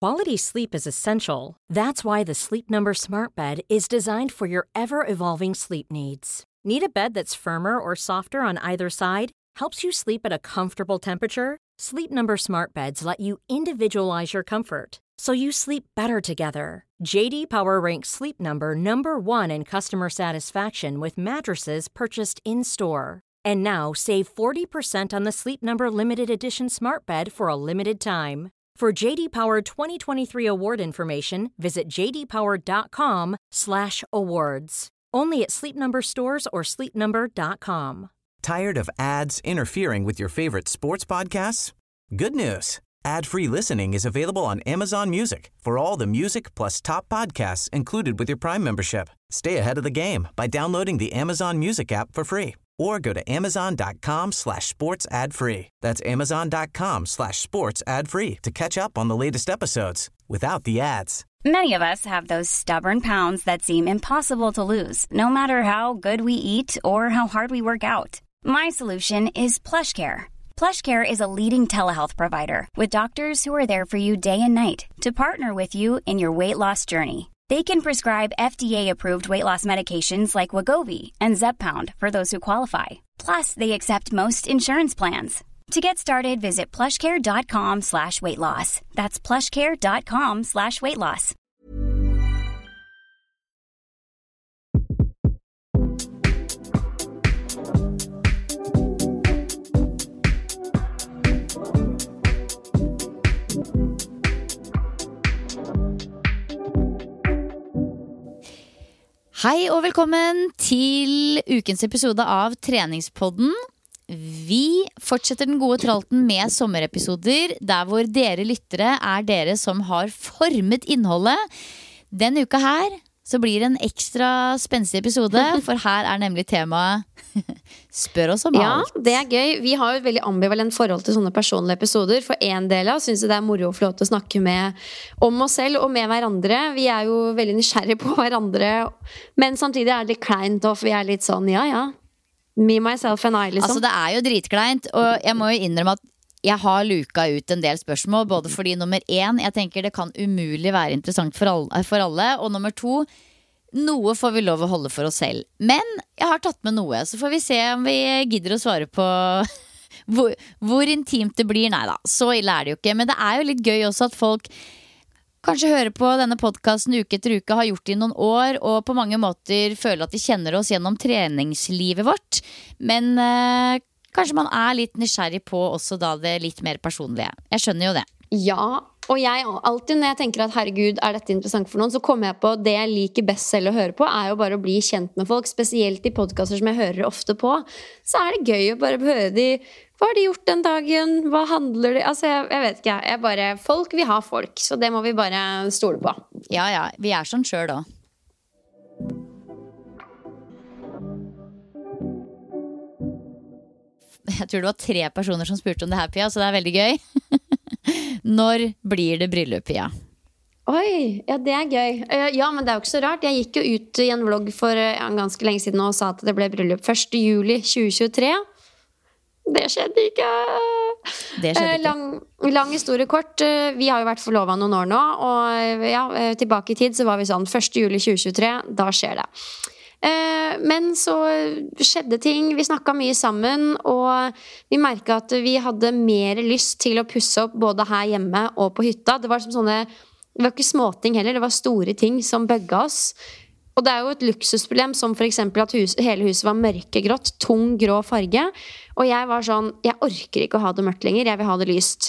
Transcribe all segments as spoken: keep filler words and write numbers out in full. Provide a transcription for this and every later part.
Quality sleep is essential. That's why the Sleep Number Smart Bed is designed for your ever-evolving sleep needs. Need a bed that's firmer or softer on either side? Helps you sleep at a comfortable temperature? Sleep Number Smart Beds let you individualize your comfort, so you sleep better together. J D Power ranks Sleep Number number one in customer satisfaction with mattresses purchased in-store. And now, save forty percent on the Sleep Number Limited Edition Smart Bed for a limited time. For J D Power twenty twenty-three award information, visit j d power dot com slash awards. Only at Sleep Number stores or sleep number dot com. Tired of ads interfering with your favorite sports podcasts? Good news. Ad-free listening is available on Amazon Music for all the music plus top podcasts included with your Prime membership. Stay ahead of the game by downloading the Amazon Music app for free or go to amazon.com slash sports ad free. That's amazon.com slash sports ad free to catch up on the latest episodes without the ads. Many of us have those stubborn pounds that seem impossible to lose, no matter how good we eat or how hard we work out. My solution is PlushCare. PlushCare is a leading telehealth provider with doctors who are there for you day and night to partner with you in your weight loss journey. They can prescribe F D A-approved weight loss medications like Wegovy and Zepbound for those who qualify. Plus, they accept most insurance plans. To get started, visit plushcare.com slash weight loss. That's plushcare.com slash weight loss. Hei og velkommen til ukens episode av Treningspodden. Vi fortsetter den gode tralten med sommerepisoder der hvor dere lyttere er dere som har formet innholdet. Denne uka her så blir det en ekstra spenstig episode, for her er nemlig temaet Spør oss om alt. Ja, det er gøy. Vi har jo et veldig ambivalent forhold til sånne personlige episoder. For en del av oss synes det er moro å få lov til å snakke med om oss selv og med hverandre. Vi er jo veldig nysgjerrige på hverandre, men samtidig er det litt kleint, og vi er litt sånn, ja, ja. Me, myself and I, liksom. Altså, det er jo dritkleint, og jeg må jo innrømme at jeg har luka ut en del spørsmål, både fordi nummer én, jeg tenker det kan umulig være interessant for alle, for alle, og nummer to, noe får vi lov å holde for oss selv. Men jeg har tatt med noe, så får vi se om vi gidder å svare på hvor, hvor intimt det blir. Neida, så ille er det jo ikke. Men det er jo litt gøy også at folk kanskje hører på denne podcasten uke etter uke, har gjort det i noen år, og på mange måter føler at de kjenner oss gjennom treningslivet vårt. Men eh, kanskje man er litt nysgjerrig på også da det litt mer personlige. Jeg skjønner jo det. Ja, og jeg alltid når jeg tenker at herregud, er dette interessant for noen, så kommer jeg på det jeg liker best selv å høre på, er jo bare å bli kjent med folk, spesielt i podcaster som jeg hører ofte på. Så er det gøy å bare høre de, hva har de gjort den dagen, hva handler de, altså jeg, jeg vet ikke, jeg bare, folk vil ha folk, så det må vi bare stole på. Ja, ja, vi er sånn selv da. Jeg tror det var tre personer som spurte om det her, Pia, så det er veldig gøy. Når blir det bryllup, Pia? Oi, ja det er gøy. Ja, men det er jo ikke så rart. Jeg gikk jo ut i en vlogg for ganske lenge siden og sa at det ble bryllup første juli tjue tjuetre. Det skjedde ikke. Det skjedde ikke. Lang, lang historie kort. Vi har jo vært forlovet noen år nå, og ja, tilbake i tid så var vi sånn første juli tjue tjuetre, da skjer det. Men så skjedde ting, vi snakket mye sammen, og vi merket at vi hadde mer lyst til å pusse opp både her hjemme og på hytta. Det var som sånne, det var ikke småting heller, det var store ting som bøgget oss. Og det er jo et luksusproblem, som for eksempel at hus, hele huset var mørkegrått, tung, grå farge. Og jeg var sånn, jeg orker ikke å ha det mørkt lenger, jeg vil ha det lyst.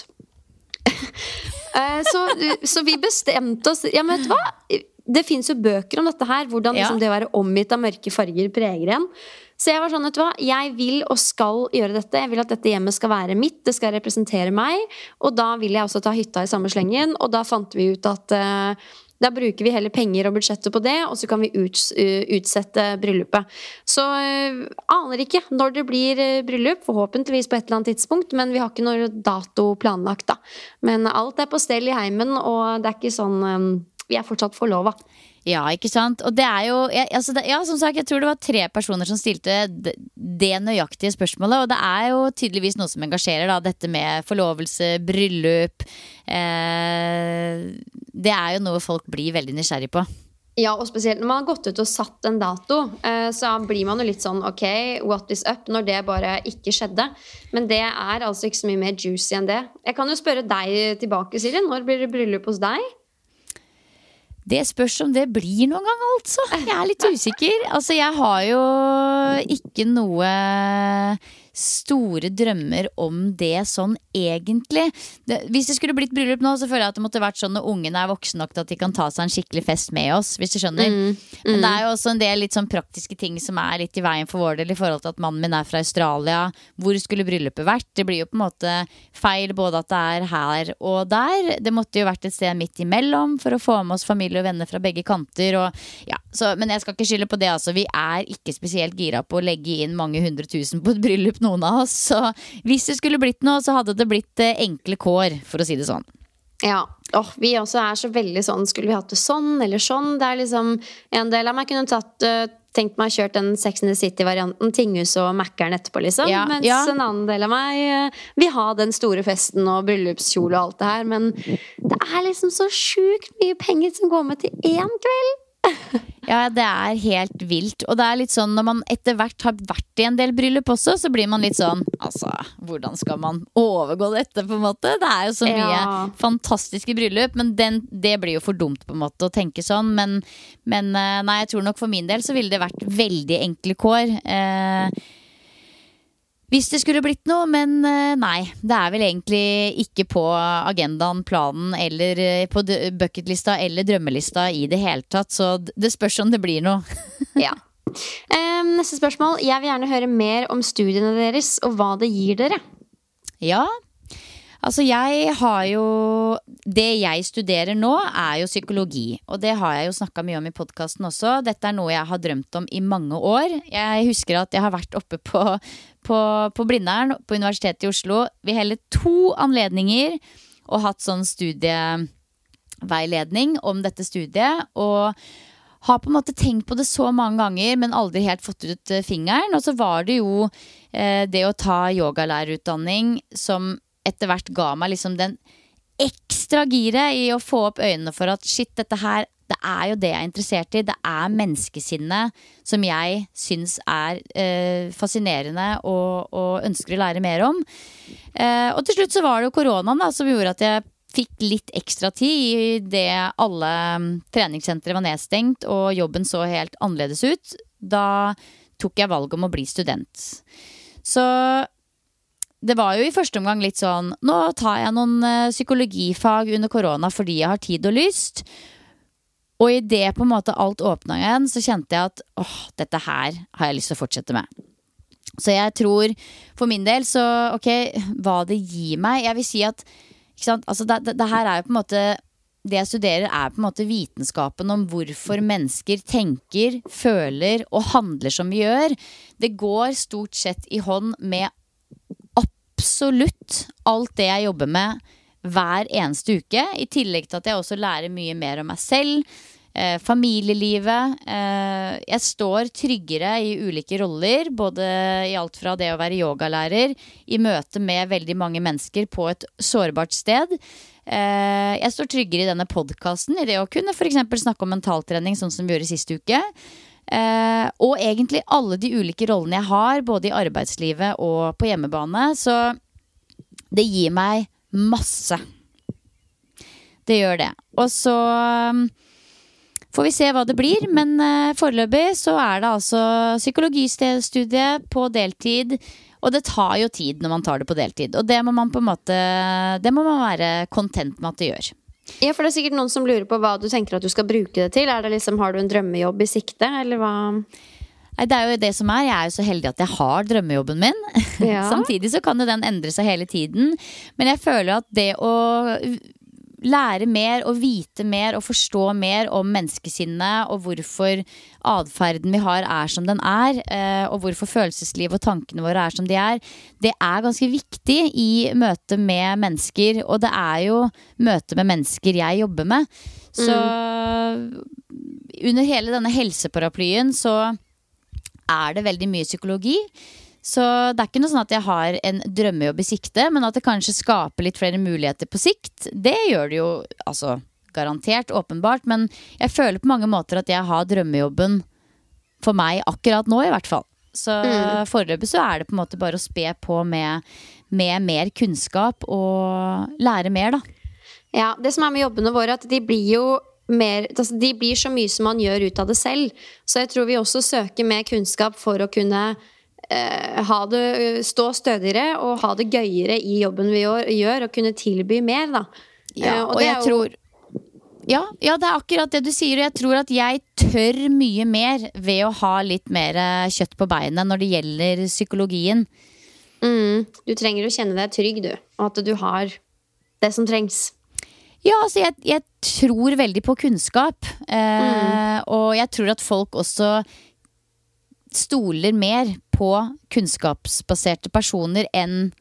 så, så vi bestemte oss, ja, men vet du hva? Det finnes jo bøker om dette her, hvordan liksom, det å være omgitt av mørke farger preger en. Så jeg var sånn, vet du hva, jeg vil og skal gjøre dette. Jeg vil at dette hjemmet skal være mitt, det skal representere meg. Og da vil jeg også ta hytta i samme slengen. Og da fant vi ut at uh, da bruker vi heller penger og budsjettet på det, og så kan vi uts uh, utsette bryllupet. Så uh, aner ikke når det blir uh, bryllup, forhåpentligvis på et eller annet tidspunkt, men vi har ikke noe dato planlagt da. Men alt er på stell i heimen, og det er ikke sånn... Um, vi er fortsatt forlovet. Ja, ikke sant? Og det er jo, jeg, altså det, ja, som sagt, jeg tror det var tre personer som stilte det, det nøyaktige spørsmålet, og det er jo tydeligvis noe som engasjerer da, dette med forlovelse, bryllup, eh, det er jo noe folk blir veldig nysgjerrig på. Ja, og spesielt når man har gått ut og satt en dato, så blir man jo litt sånn, ok, what is up, når det bare ikke skjedde. Men det er altså ikke så mye mer juicy enn det. Jeg kan jo spørre deg tilbake, Silje, når blir det bryllup hos deg? Det spørs om det blir noen gang, altså. Jeg er litt usikker. Altså, jeg har jo ikke noe store drømmer om det sånn egentlig. Det, hvis det skulle blitt bryllup nå, så føler jeg at det måtte vært sånn når ungene er voksne nok til at de kan ta seg en skikkelig fest med oss, hvis du skjønner. Mm, mm. Men det er jo også en del litt sånn praktiske ting som er litt i veien for vår del i forhold til at mannen min er fra Australia. Hvor skulle bryllupet vært? Det blir jo på en måte feil både at det er her og der. Det måtte jo vært et sted midt imellom for å få med oss familie og venner fra begge kanter. Og, ja, så, men jeg skal ikke skylde på det, altså. Vi er ikke spesielt gira på å legge inn mange hundre tusen på et bryllup, noen av oss. Så hvis det skulle blitt noe, så hadde det blitt eh, enkle kår, for å si det sånn. Ja, oh, vi også er så veldig sånn, skulle vi hatt det sånn eller sånn. Det er liksom en del av meg kunne tatt uh, tenkt meg kjørt den Sex and the City-varianten, Tinghus og Mackeren etterpå, liksom. Ja, mens ja. En annen del av meg uh, vil ha den store festen og bryllupskjole og alt det her. Men det er liksom så sjukt mye penger som går med til én kveld. Ja, det er helt vilt. Og det er litt sånn når man etter hvert har vært i en del bryllup også, så blir man litt sånn, altså, hvordan skal man overgå dette på en måte? Det er jo så mye ja. fantastiske bryllup, men den, det blir jo for dumt på en måte å tenke sånn. Men, men nei, jeg tror nok for min del så ville det vært veldig enkle kår. Eh, Hvis det skulle blitt noe, men nei, det er vel egentlig ikke på agendaen, planen, eller på bucketlista eller drømmelista i det hele tatt, så det spørs om det blir noe. Ja. Um, neste spørsmål. Jeg vil gjerne høre mer om studiene deres, og hva det gir dere. Ja, altså jeg har jo, det jeg studerer nå er jo psykologi, og det har jeg jo snakket mye om i podcasten også. Dette er noe jeg har drømt om i mange år. Jeg husker at jeg har vært oppe på, på, på Blindern, på Universitetet i Oslo, ved hele to anledninger, og hatt sånn studieveiledning om dette studiet, og har på en måte tenkt på det så mange ganger, men aldri helt fått ut fingeren. Og så var det jo eh, det å ta yogalærerutdanning som etter hvert ga meg liksom den ekstra gire i å få opp øynene for at shit, dette her, det er jo det jeg er interessert i. Det er menneskesinnet som jeg synes er eh, fascinerende og, og ønsker å lære mer om. Eh, og til slutt så var det jo koronaen da, som gjorde at jeg fikk litt ekstra tid i det alle treningssentre var nedstengt og jobben så helt annerledes ut. Da tok jeg valg om å bli student. Så det var jo i første omgang litt sånn, nå tar jeg noen uh, psykologifag under korona fordi jeg har tid og lyst. Og i det på en måte alt åpnet igjen, så kjente jeg at åh, dette her har jeg lyst til å fortsette med. Så jeg tror, for min del, så ok, hva det gir meg. Jeg vil si at, ikke sant, altså det, det, det her er jo på en måte, det jeg studerer er på en måte vitenskapen om hvorfor mennesker tenker, føler og handler som vi gjør. Det går stort sett i hånd med absolutt alt det jeg jobber med hver eneste uke, i tillegg til at jeg også lærer mye mer om meg selv, eh, familielivet. Eh, jeg står tryggere i ulike roller, både i alt fra det å være yogalærer, i møte med veldig mange mennesker på et sårbart sted. Eh, jeg står tryggere i denne podcasten, i det å kunne for eksempel snakke om mentaltrening, sånn som vi gjorde siste uke. Uh, og egentlig alle de ulike rollene jeg har, både i arbeidslivet og på hjemmebane, så det gir meg masse. Det gjør det. Og så um, får vi se hva det blir, men uh, foreløpig så er det altså psykologistudie på deltid, og det tar jo tid når man tar det på deltid, og det må man på en måte, det må man være content med at det gjør. Ja, for det er sikkert noen som lurer på hva du tenker at du skal bruke det til. Er det liksom, har du en drømmejobb i sikte, eller hva? Nei, det er jo det som er. Jeg er jo så heldig at jeg har drømmejobben min. Ja. Samtidig så kan jo den endre seg hele tiden. Men jeg føler at det å lære mer og vite mer og forstå mer om menneskesinnet og hvorfor adferden vi har er som den er, og hvorfor følelsesliv og tankene våre er som de er, det er ganske viktig i møte med mennesker, og det er jo møte med mennesker jeg jobber med. Så mm. under hele denne helseparaplyen så er det veldig mye psykologi. Så det er ikke noe sånn at jeg har en drømmejobb i sikte, men at det kanskje skaper litt flere muligheter på sikt, det gjør det jo altså garantert, åpenbart, men jeg føler på mange måter at jeg har drømmejobben for meg akkurat nå i hvert fall. Så mm. foreløpig så er det på en måte bare å spe på med, med mer kunnskap og lære mer da. Ja, det som er med jobbene våre, at de blir jo mer, altså de blir så mye som man gjør ut av det selv. Så jeg tror vi også søker mer kunnskap for å kunne eh, ha det, stå stødigere og ha det gøyere i jobben vi gjør, og kunne tilby mer da. Ja, eh, og, og jeg jo... tror Ja, ja, det er akkurat det du sier, og jeg tror at jeg tør mye mer ved å ha litt mer kjøtt på beinet når det gjelder psykologien. Mm, du trenger å kjenne deg trygg, du, og at du har det som trengs. Ja, altså jeg, jeg tror veldig på kunnskap, eh, mm. og jeg tror at folk også stoler mer på kunnskapsbaserte personer enn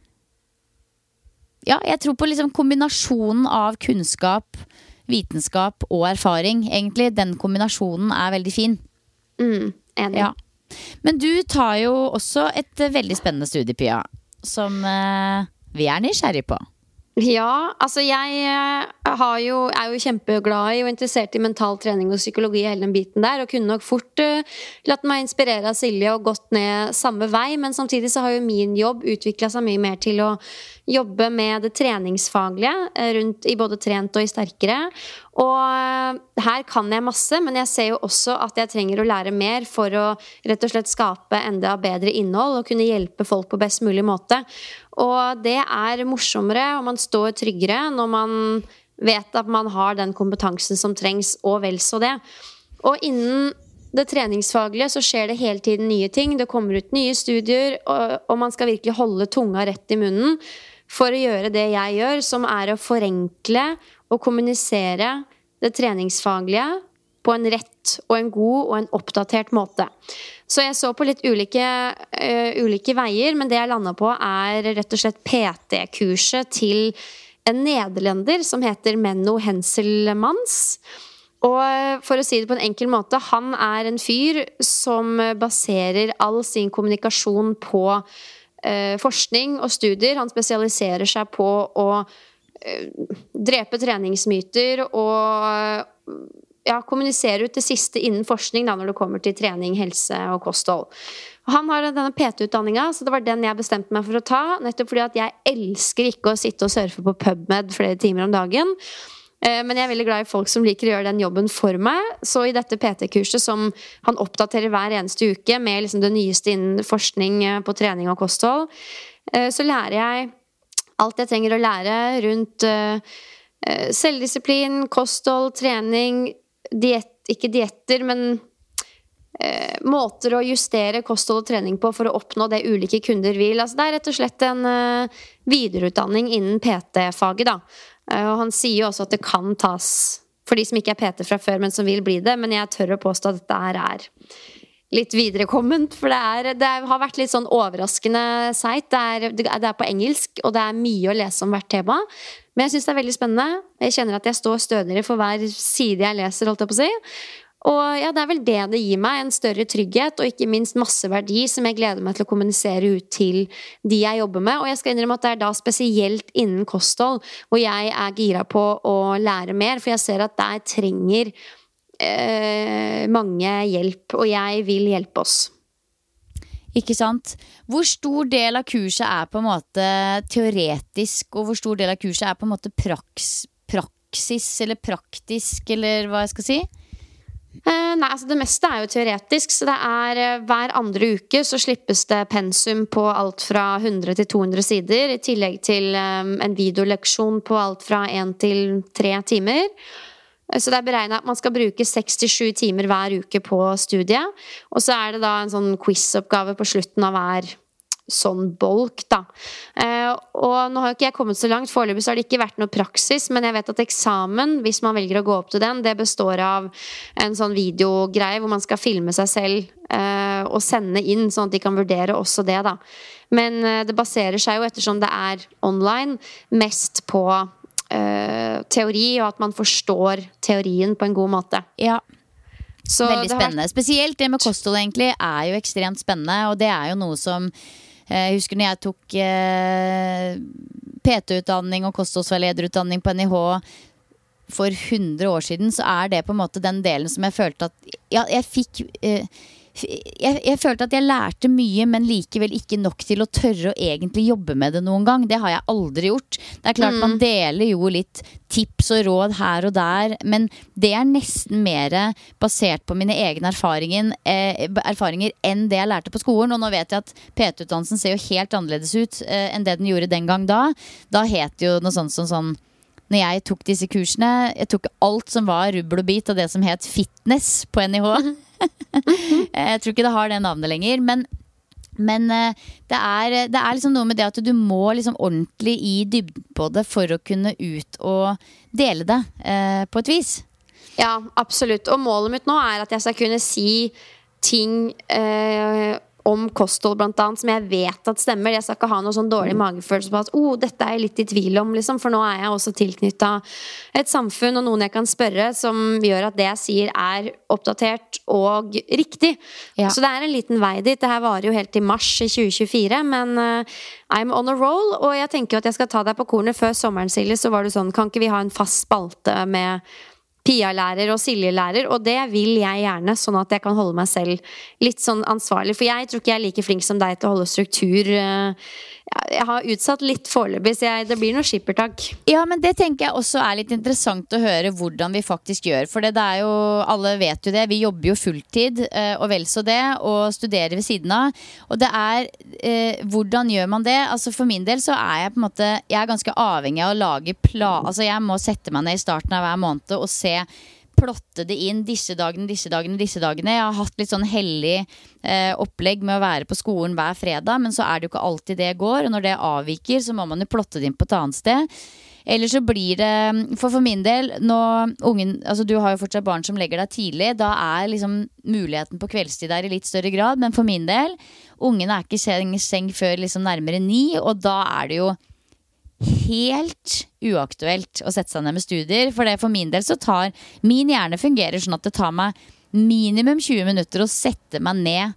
Ja, jeg tror på liksom kombinasjonen av kunnskap, vitenskap og erfaring. Egentlig, den kombinasjonen er veldig fin. Mm, enig. Ja. Men du tar jo også et veldig spennende studie, Pia, som eh, vi er nysgjerrig på. Ja, altså jeg har jo, er jo kjempeglad i og interessert i mental trening og psykologi og hele den biten der, og kunne nok fort uh, latt meg inspirere av Silje og gått ned samme vei, men samtidig så har jo min jobb utviklet seg mye mer til å jobbe med det treningsfaglige rundt i både trent og i sterkere, og uh, her kan jeg masse, men jeg ser jo også at jeg trenger å lære mer for å rett og slett skape enda bedre innhold og kunne hjelpe folk på best mulig måte. Og det er morsommere, og man står tryggere når man vet at man har den kompetansen som trengs, og vel så det. Og innen det treningsfaglige så skjer det hele tiden nye ting. Det kommer ut nye studier, og, og man skal virkelig holde tunga rett i munnen for å gjøre det jeg gjør, som er å forenkle og kommunisere det treningsfaglige på en rett og en god og en oppdatert måte. Så jeg så på litt ulike, uh, ulike veier, men det jeg landet på er rett og slett P T-kurset til en nederlender som heter Menno Henselmans. Og for å si det på en enkel måte, han er en fyr som baserer all sin kommunikasjon på uh, forskning og studier. Han spesialiserer seg på å uh, drepe treningsmyter og ja, kommunisere ut det siste innen forskning da, når det kommer til trening, helse og kosthold. Han har denne P T-utdanningen, så det var den jeg bestemte meg for å ta, nettopp fordi at jeg elsker ikke å sitte og surfe på PubMed flere timer om dagen, men jeg er veldig glad i folk som liker å gjøre den jobben for meg. Så i dette P T-kurset som han oppdaterer hver eneste uke med liksom det nyeste innen forskning på trening og kosthold, så lærer jeg alt jeg trenger å lære rundt selvdisiplin, kosthold, trening, diet, ikke dietter, men eh, måter å justere kosthold og trening på for å oppnå det ulike kunder vil. Altså, det er rett og slett en eh, videreutdanning innen P T-faget da. Eh, og han sier jo også at det kan tas for de som ikke er P T fra før, men som vil bli det, men jeg tør å påstå at dette her er litt viderekomment, for det, er, det har vært litt sånn overraskende seit. Det er, det er på engelsk, og det er mye å lese om hvert tema. Men jeg synes det er veldig spennende. Jeg kjenner at jeg står stødigere for hver side jeg leser, holdt jeg på å si. Og ja, det er vel det det gir meg, en større trygghet, og ikke minst masse verdi som jeg gleder meg til å kommunisere ut til de jeg jobber med. Og jeg skal innrømme at det er da spesielt innen kosthold, hvor jeg er gira på å lære mer, for jeg ser at der trenger eh, mange hjelp, og jeg vil hjelpe oss. Ikke sant? Hvor stor del av kurset er på en måte teoretisk, og hvor stor del av kurset er på en måte praks, praksis, eller praktisk, eller hva jeg skal si? Eh, nei, altså det meste er jo teoretisk, så det er eh, hver andre uke så slippes det pensum på alt fra hundre til to hundre sider, i tillegg til eh, en videoleksjon på alt fra en til tre timer. Så det er beregnet at man skal bruke seks til sju timer hver uke på studiet, og så er det da en sånn quiz-oppgave på slutten av hver sånn bolk da. Eh, og nå har jo ikke jeg kommet så langt, foreløpig så har det ikke vært noe praksis, men jeg vet at eksamen, hvis man velger å gå opp til den, det består av en sånn videogreie hvor man skal filme seg selv eh, og sende inn, sånn at de kan vurdere også det da. Men eh, det baserer seg jo, ettersom det er online, mest på Uh, teori, og at man forstår teorien på en god måte. Ja, så veldig spennende. Vært... Spesielt det med kosthold egentlig er jo ekstremt spennende, og det er jo noe som uh, jeg husker når jeg tok uh, P T-utdanning og kostholdsveilederutdanning på N I H for hundre år siden, så er det på en måte den delen som jeg følte at ja, jeg fikk eh, jeg, jeg følte at jeg lærte mye, men likevel ikke nok til å tørre å egentlig jobbe med det noen gang. Det har jeg aldri gjort. Det er klart mm. man deler jo litt tips og råd her og der, men det er nesten mer basert på mine egne erfaringer, eh, erfaringer enn det jeg lærte på skolen. Og nå vet jeg at P T-utdannelsen ser jo helt annerledes ut eh, enn det den gjorde den gang da. Da het det jo noe sånt som sånn, når jeg tok disse kursene, jeg tok alt som var rubbel og bit av det som het fitness på N I H. Jeg tror ikke det har det navnet lenger, men, men det, er, det er liksom noe med det at du må liksom ordentlig i dybden på det for å kunne ut og dele det eh, på et vis. Ja, absolutt. Og målet mitt nå er at jeg skal kunne si ting eh, om kosthold blant annet, som jeg vet at stemmer. Jeg skal ikke ha noe sånn dårlig magefølelse på at oh, dette er jeg litt i tvil om, liksom. For nå er jeg også tilknyttet et samfunn og noen jeg kan spørre, som gjør at det jeg sier er oppdatert og riktig. Ja. Så det er en liten vei dit. Det her varer jo helt til mars i tjue tjuefire, men uh, I'm on a roll, og jeg tenker at jeg skal ta deg på kornet før sommeren, Silje. Så var det sånn, kan ikke vi ha en fast spalte med Pia-lærer og Silje-lærer, og det vil jeg gjerne, sånn at jeg kan holde meg selv litt sånn ansvarlig, for jeg tror ikke jeg er like flink som deg til å holde struktur. Jeg har utsatt litt foreløpig, så jeg, det blir noe skippertak. Ja, men det tenker jeg også er litt interessant å høre hvordan vi faktisk gjør, for det, det er jo, alle vet jo det, vi jobber jo fulltid, og vel så det, og studerer ved siden av, og det er, eh, hvordan gjør man det? Altså for min del så er jeg på en måte, jeg er ganske avhengig av å lage plan, altså jeg må sette meg ned i starten av hver måned og se plotte det inn disse dagene, disse dagene, disse dagene. Jeg har hatt litt sånn hellig eh, opplegg med å være på skolen hver fredag, men så er det jo ikke alltid det går, og når det avviker så må man jo plotte det inn på et annet sted. Eller så blir det, for for min del, når ungen, altså du har jo fortsatt barn som legger deg tidlig, da er liksom muligheten på kveldstid der i litt større grad, men for min del, ungen er ikke seng, seng før liksom nærmere ni, og da er det jo helt uaktuelt å sette seg ned med studier, for det for min del så tar min hjerne fungerer sånn at det tar meg minimum tjue minutter å sette meg ned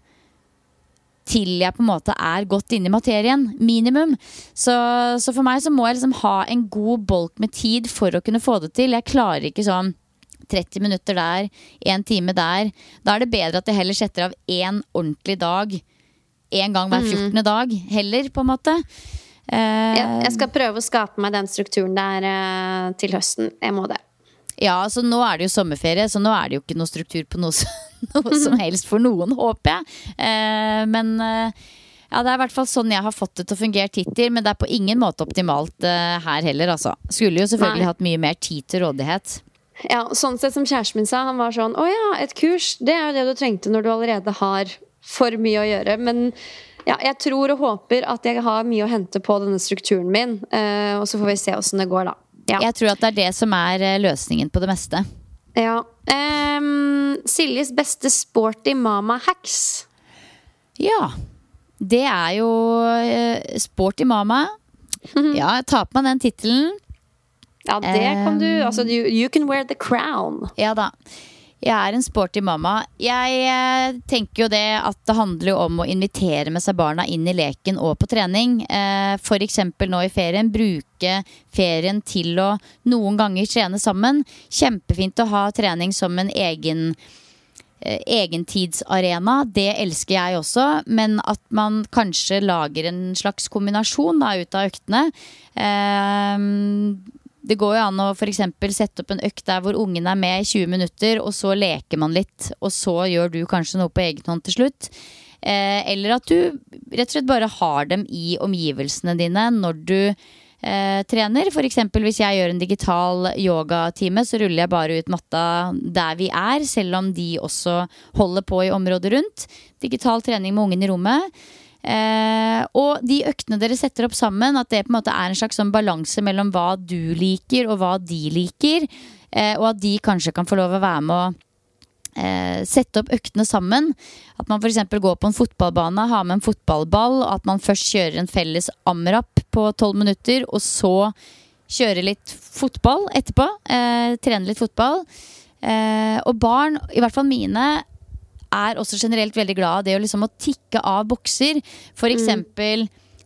til jeg på en måte er godt inne i materien, minimum. Så, så for meg så må jeg liksom ha en god bolk med tid for å kunne få det til. Jeg klarer ikke sånn tretti minutter der, en time der. Da er det bedre at jeg heller setter av en ordentlig dag, en gang hver fjortende mm. dag, heller på en måte. Jeg, jeg skal prøve å skape meg den strukturen der uh, til høsten. Jeg må det. Ja, så nå er det jo sommerferie, så nå er det jo ikke noe struktur på noe, noe som helst for noen, håper jeg. Uh, men uh, ja, det er i hvert fall sånn jeg har fått det til å fungere hittil, men det er på ingen måte optimalt uh, her heller, altså. Skulle jo selvfølgelig Nei. hatt mye mer tid til rådighet. Ja, sånn sett som kjæresten min sa, han var sånn, å ja, et kurs, det er jo det du trengte når du allerede har for mye å gjøre, men ja, jeg tror og håper at jeg har mye å hente på denne strukturen min, uh, og så får vi se hvordan det går da. Ja. Jeg tror at det er det som er løsningen på det meste. Ja. Um, Siljes beste sporty mama hacks. Ja, det er jo uh, sporty mama. Ja, ta på meg den titelen. Ja, det kan du, altså you, you can wear the crown. Ja da. Jeg er en sporty mamma. Jeg eh, tenker jo det at det handler jo om å invitere med seg barna inn i leken og på trening. Eh, for eksempel nå i ferien, bruke ferien til å noen ganger trene sammen. Kjempefint å ha trening som en egen eh, egentidsarena. Det elsker jeg også, men at man kanskje lager en slags kombinasjon da, ut av øktene. Eh, Det går jo an å for eksempel sette opp en økt der hvor ungen er med i tjue minutter, og så leker man litt, og så gjør du kanskje noe på egen hånd til slutt. Eh, eller at du rett og slett bare har dem i omgivelsene dine når du eh, trener. For eksempel hvis jeg gjør en digital yogatime, så ruller jeg bare ut matta der vi er, selv om de også holder på i området rundt. Digital trening med ungen i rommet. Eh, og de øktene dere setter opp sammen, at det på en måte er en slags sånn balanse mellom hva du liker og hva de liker, eh, og at de kanskje kan få lov å være med å eh, sette opp øktene sammen. At man for eksempel går på en fotballbane, har med en fotballball, og at man først kjører en felles amrap på tolv minutter, og så kjører litt fotball etterpå, eh, trener litt fotball. Eh, og barn, i hvert fall mine, er også generelt veldig glad i det å liksom å tikke av bokser. For eksempel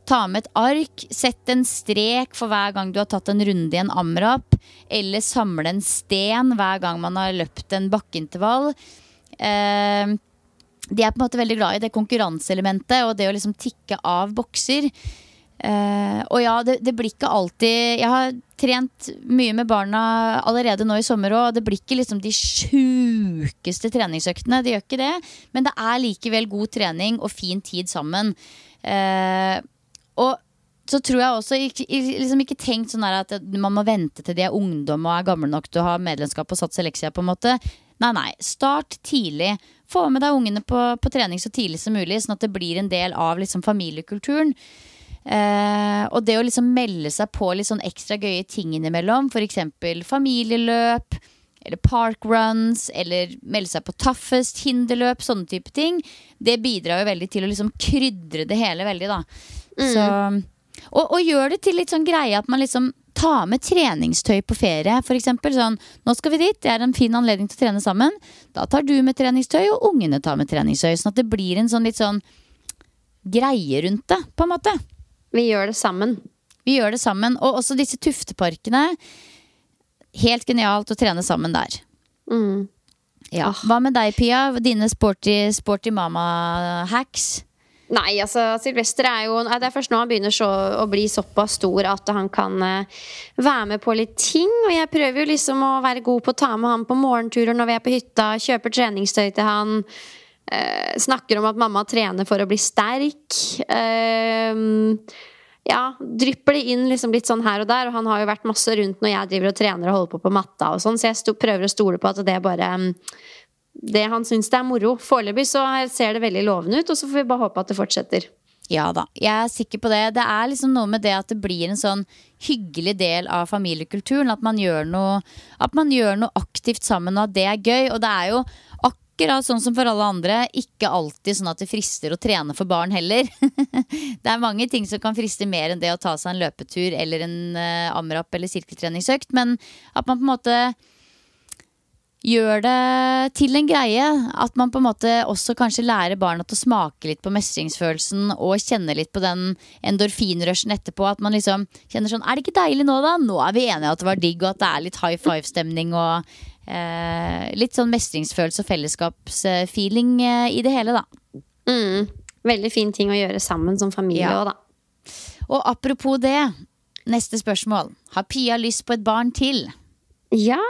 ta med et ark, sett en strek for hver gang du har tatt en runde i en amrap, eller samle en sten hver gang man har løpt en bakkeintervall. Eh, de er på en måte veldig glad i det konkurranseelementet, og det å liksom tikke av bokser. Uh, og ja, det, det blir ikke alltid. Jeg har trent mye med barna allerede nå i sommer, og det blir ikke liksom de sjukeste treningsøktene. Det gjør ikke det, men det er likevel god trening og fin tid sammen. uh, Og så tror jeg også ikke, liksom ikke tenkt sånn her at man må vente til de er ungdom og er gamle nok til å ha medlemskap og Sats Elixia på en måte. Nei, nei, start tidlig. Få med deg ungene på, på trening så tidlig som mulig, sånn at det blir en del av liksom familiekulturen. Uh, og det å liksom melde seg på litt sånn ekstra gøye ting innimellom, for eksempel familieløp eller parkruns, eller melde seg på toughest, hinderløp, sånne type ting, det bidrar jo veldig til å liksom krydre det hele veldig da. mm. Så, og, og gjør det til litt sånn greie at man liksom tar med treningstøy på ferie, for eksempel sånn, nå skal vi dit, det er en fin anledning til å trene sammen, da tar du med treningstøy og ungene tar med treningstøy, sånn at det blir en sånn litt sånn greie rundt det, på en måte. Vi gjør det sammen. Vi gjør det sammen, og også disse tufteparkene. Helt genialt å trene sammen der. Mm. Ja. Hva med deg, Pia? Dine sporty, sporty mama-hacks? Nei, altså, Sylvester er jo Det er først nå han begynner så, å bli såpass stor at han kan uh, være med på litt ting. Og jeg prøver jo liksom å være god på å ta med han på morgenturer når vi er på hytta, kjøper treningstøy til han. Uh, snakker om at mamma trener for å bli sterk. uh, Ja, drypper det inn liksom litt sånn her og der. Og han har jo vært masse rundt når jeg driver og trener og holder på på matta og sånn, så jeg sto, prøver å stole på at det er bare um, det han synes det er moro. Foreløpig så ser det veldig lovende ut, og så får vi bare håpe at det fortsetter. Ja da, jeg er sikker på det. Det er liksom noe med det at det blir en sånn hyggelig del av familiekulturen, at man gjør noe, at man gjør noe aktivt sammen, og at det er gøy. Og det er jo akkurat sånn som for alle andre, ikke alltid sånn at det frister å trene for barn heller. Det er mange ting som kan friste mer enn det å ta seg en løpetur eller en uh, amrap eller sirkeltreningsøkt, men at man på en måte gjør det til en greie. At man på en måte også kanskje lærer barna til å smake litt på mestringsfølelsen og kjenne litt på den endorfinrushen etterpå. At man liksom kjenner sånn, er det ikke deilig nå da? Nå er vi enige at det var digg, og at det er litt high five-stemning og eh, litt sånn mestringsfølelse og fellesskapsfeeling eh, i det hele da. Mm, veldig fin ting å gjøre sammen som familie ja. også, da. Og apropos det, neste spørsmål. Har Pia lyst på et barn til? Ja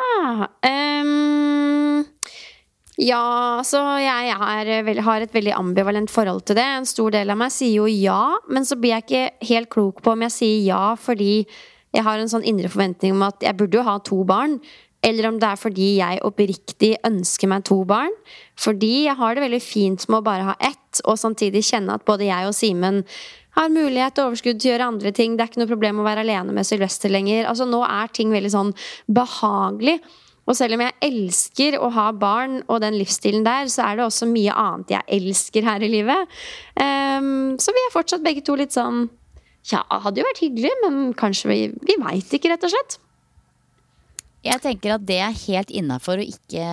um, Ja, så jeg er, vel, har et veldig ambivalent forhold til det. En stor del av meg sier jo ja, men så blir jeg ikke helt klok på om jeg sier ja fordi jeg har en sånn indre forventning om at jeg burde jo ha to barn, eller om det er fordi jeg oppriktig ønsker meg to barn. Fordi jeg har det veldig fint med å bare ha ett, og samtidig kjenne at både jeg og Simen har mulighet og overskudd til å gjøre andre ting. Det er ikke noe problem å være alene med Sylvester lenger. Altså nå er ting veldig sånn behagelig. Og selv om jeg elsker å ha barn og den livsstilen der, så er det også mye annet jeg elsker her i livet. Um, så vi er fortsatt begge to litt sånn, ja, hadde jo vært hyggelig, men kanskje vi, vi vet ikke, rett og slett. Jeg tenker at det er helt innenfor å ikke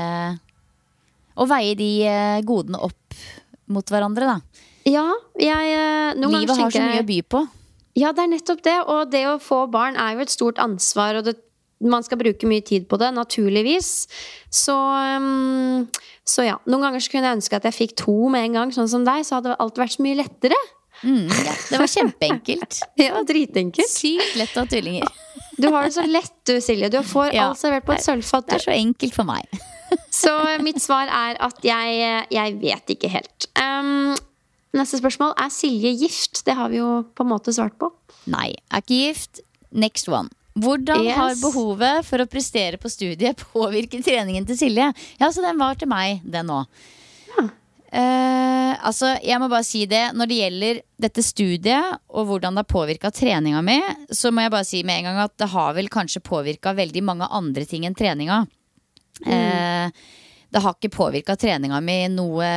å veie de godene opp mot hverandre da. Ja, jeg, livet har så mye å by på. Ja, det er nettopp det. Og det å få barn er jo et stort ansvar, og det, man skal bruke mye tid på det, naturligvis. Så, um, så ja, noen ganger så kunne jeg ønske at jeg fikk to med en gang, sånn som deg, så hadde alt vært så mye lettere. Mm, ja, det var kjempeenkelt. Ja, dritenkelt. Sykt lett av tvillinger. Du har det så lett du, Silje. Du får ja, alt servert på et sølvfat. Det er så enkelt for meg. Så mitt svar er at jeg, jeg vet ikke helt. Um, Neste spørsmål, er Silje gift? Det har vi jo på en måte svart på. Nei, er ikke gift. Next one. Hvordan yes. har behovet for å prestere på studiet påvirket treningen til Silje? Ja, så den var til meg, den også. Ja. Uh, altså, jeg må bare si det. Når det gjelder dette studiet og hvordan det har påvirket treninga mi, så må jeg bare si med en gang at det har vel kanskje påvirket veldig mange andre ting enn treninga. Mm. Uh, Det har ikke påvirket treninga mi noe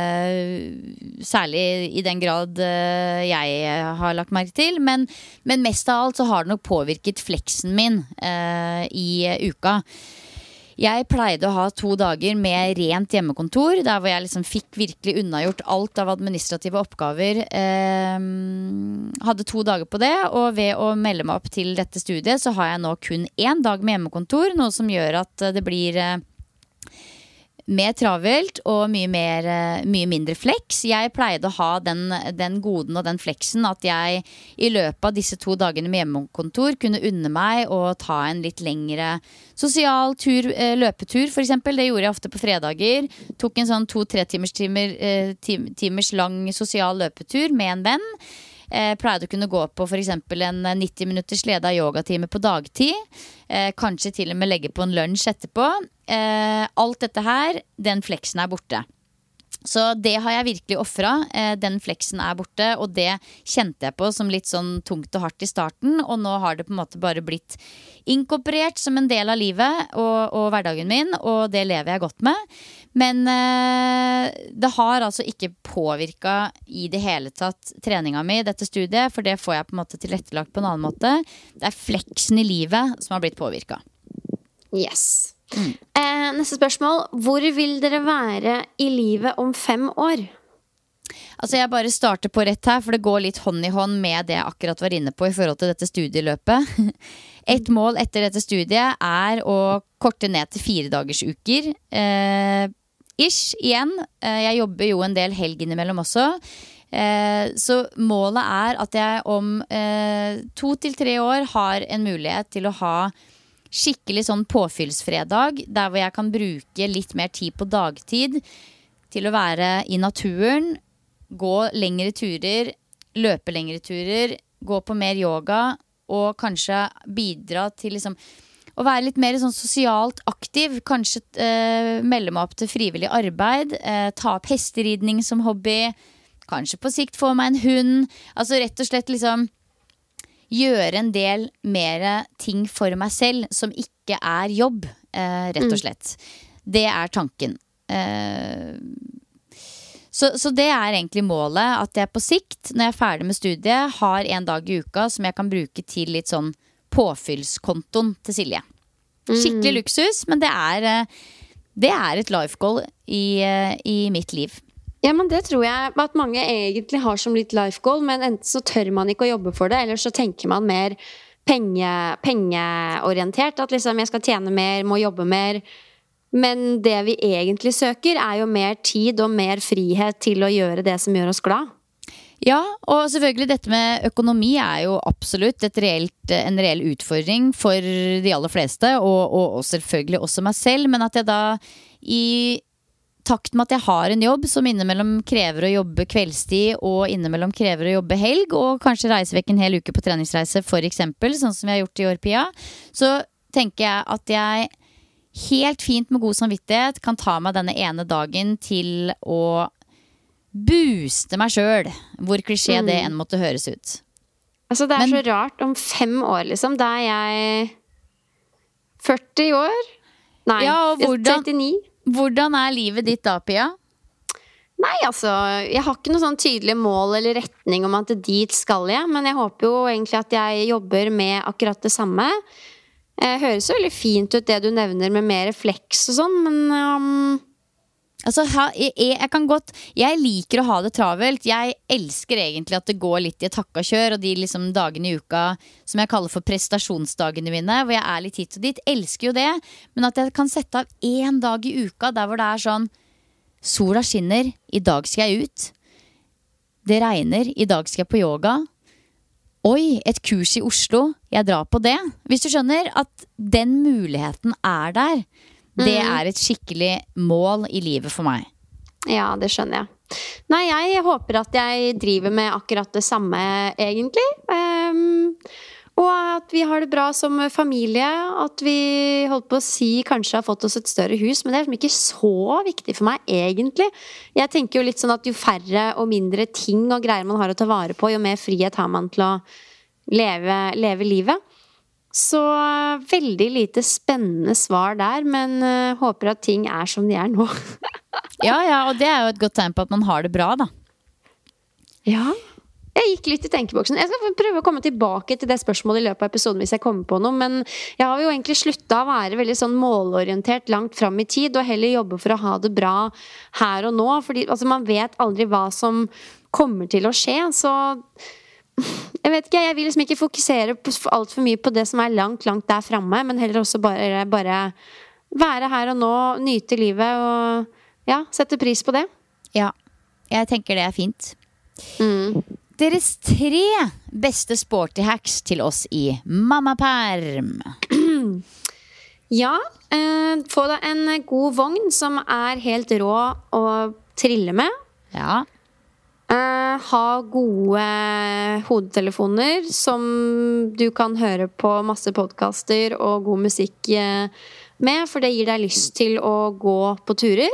særlig i den grad jeg har lagt merke til, men, men mest av alt så har det nok påvirket fleksen min uh, i uka. Jeg pleide å ha to dager med rent hjemmekontor, der hvor jeg liksom fikk virkelig unnagjort alt av administrative oppgaver. Eh, hadde to dager på det, og ved å melde meg opp til dette studiet, så har jeg nå kun en dag med hjemmekontor, noe som gjør at det blir eh, mer travelt og mye, mer, mye mindre flex. Jeg pleide å ha den, den goden og den flexen at jeg i løpet av disse to dagene med hjemmekontor kunne unne meg å ta en litt lengre sosial tur, løpetur for eksempel. Det gjorde jeg ofte på fredager. Tok en sånn to-tre timers, timer, timers lang sosial løpetur med en venn. Eh, pleide å kunne gå på for eksempel en nitti minutters leda yogatime på dagtid. Eh, kanskje til og med legge på en lunsj etterpå. Eh, alt dette her, den fleksen er borte. Så det har jeg virkelig offret. Eh, den fleksen er borte, og det kjente jeg på som litt sånn tungt og hardt i starten. Og nå har det på en måte bare blitt inkorporert som en del av livet og, og hverdagen min, og det lever jeg godt med. Men eh, det har altså ikke påvirket i det hele tatt treninga mi, dette studiet, for det får jeg på en måte tilrettelagt på en annen måte. Det er fleksen i livet som har blitt påvirket. Yes. Mm. Eh, neste spørsmål. Hvor vil dere være i livet om fem år? Altså jeg bare starter på rett her, for det går litt hånd i hånd med det jeg akkurat var inne på i forhold til dette studieløpet. Et mål etter dette studiet er å korte ned til fire dagers uker. Eh, ish, igjen. Eh, jeg jobber jo en del helg innimellom også. Eh, så målet er at jeg om eh, to til tre år har en mulighet til å ha skikkelig sånn påfyllsfredag, der hvor jeg kan bruke litt mer tid på dagtid til å være i naturen, gå lengre turer, løpe lengre turer, gå på mer yoga, og kanskje bidra til liksom å være litt mer sånn sosialt aktiv. Kanskje eh, melde meg opp til frivillig arbeid, eh, ta opp hesteridning som hobby, kanskje på sikt få meg en hund. Altså rett og slett liksom gjøre en del mer ting for meg selv som ikke er jobb, eh, rett og slett. Mm. Det er tanken. Eh, så, så det er egentlig målet, at jeg på sikt, når jeg er ferdig med studiet, har en dag i uka som jeg kan bruke til litt sånn påfyllskontoen til Silje. Skikkelig luksus, men det er, det er et life goal i, i mitt liv. Ja, men det tror jeg at mange egentlig har som litt life goal, men enten så tør man ikke å jobbe for det, eller så tenker man mer penge, pengeorientert, at liksom jeg skal tjene mer, må jobbe mer. Men det vi egentlig søker er jo mer tid og mer frihet til å gjøre det som gjør oss glad. Ja, og selvfølgelig dette med økonomi er jo absolutt et reelt, en reell utfordring for de aller fleste, og, og, og selvfølgelig også meg selv, men at jeg da i takt med at jeg har en jobb som innimellom krever å jobbe kveldstid og innimellom krever å jobbe helg, og kanskje reise vekk en hel uke på treningsreise for eksempel, sånn som vi har gjort i år, Pia, så tenker jeg at jeg helt fint med god samvittighet kan ta meg denne ene dagen til å booste meg selv, hvor klisjé det enn måtte høres ut. Altså det er Men, så rart om fem år liksom, da er jeg førti år? Nei, ja, hvordan, trettini. Hvordan er livet ditt da, Pia? Nei, altså, jeg har ikke noe sånn tydelig mål eller retning om at dit skal jeg, men jeg håper jo egentlig at jeg jobber med akkurat det samme. Det høres jo veldig fint ut det du nevner med mer flex og sånn, men um... altså, jeg, jeg kan godt jeg liker å ha det travelt. Jeg elsker egentlig at det går litt i et hakka kjør, og de liksom dagene i uka som jeg kaller for prestasjonsdagene mine, hvor jeg er litt hit og dit, elsker jo det. Men at jeg kan sette av en dag i uka der hvor det er sånn: sola skinner, i dag skal jeg ut. Det regner, i dag skal jeg på yoga. Oi, et kurs i Oslo, jeg drar på det. Hvis du skjønner at den muligheten er der, det er et skikkelig mål i livet for meg. Ja, det skjønner jeg. Nei, jeg håper at jeg driver med akkurat det samme, egentlig. Um, og at vi har det bra som familie. At vi, holdt på å si, kanskje har fått oss et større hus. Men det er ikke så viktig for meg, egentlig. Jeg tenker jo litt sånn at jo færre og mindre ting og greier man har å ta vare på, jo mer frihet har man til å leve, leve livet. Så veldig lite spennende svar der, men uh, håper at ting er som de er nå. Ja, ja, og det er jo et godt tegn på at man har det bra, da. Ja. Jeg gikk litt i tenkeboksen. Jeg skal prøve å komme tilbake til det spørsmålet i løpet av episoden hvis jeg kommer på noe, men jeg har jo egentlig sluttet å være veldig sånn målorientert langt fram i tid, og heller jobbe for å ha det bra her og nå, fordi altså, man vet aldri hva som kommer til å skje, så jeg vet ikke, jeg vil liksom ikke fokusere på alt for mye på det som er langt, langt der fremme, men heller også bare, bare være her og nå, nyte livet og ja, sette pris på det. Ja, jeg tenker det er fint. Mm. Deres tre beste sporty hacks til oss i Mammaperm. Ja, eh, få deg en god vogn som er helt rå å trille med. Ja. Eh, ha gode hodetelefoner som du kan høre på masse podcaster og god musikk eh, med, for det gir deg lyst til å gå på turer.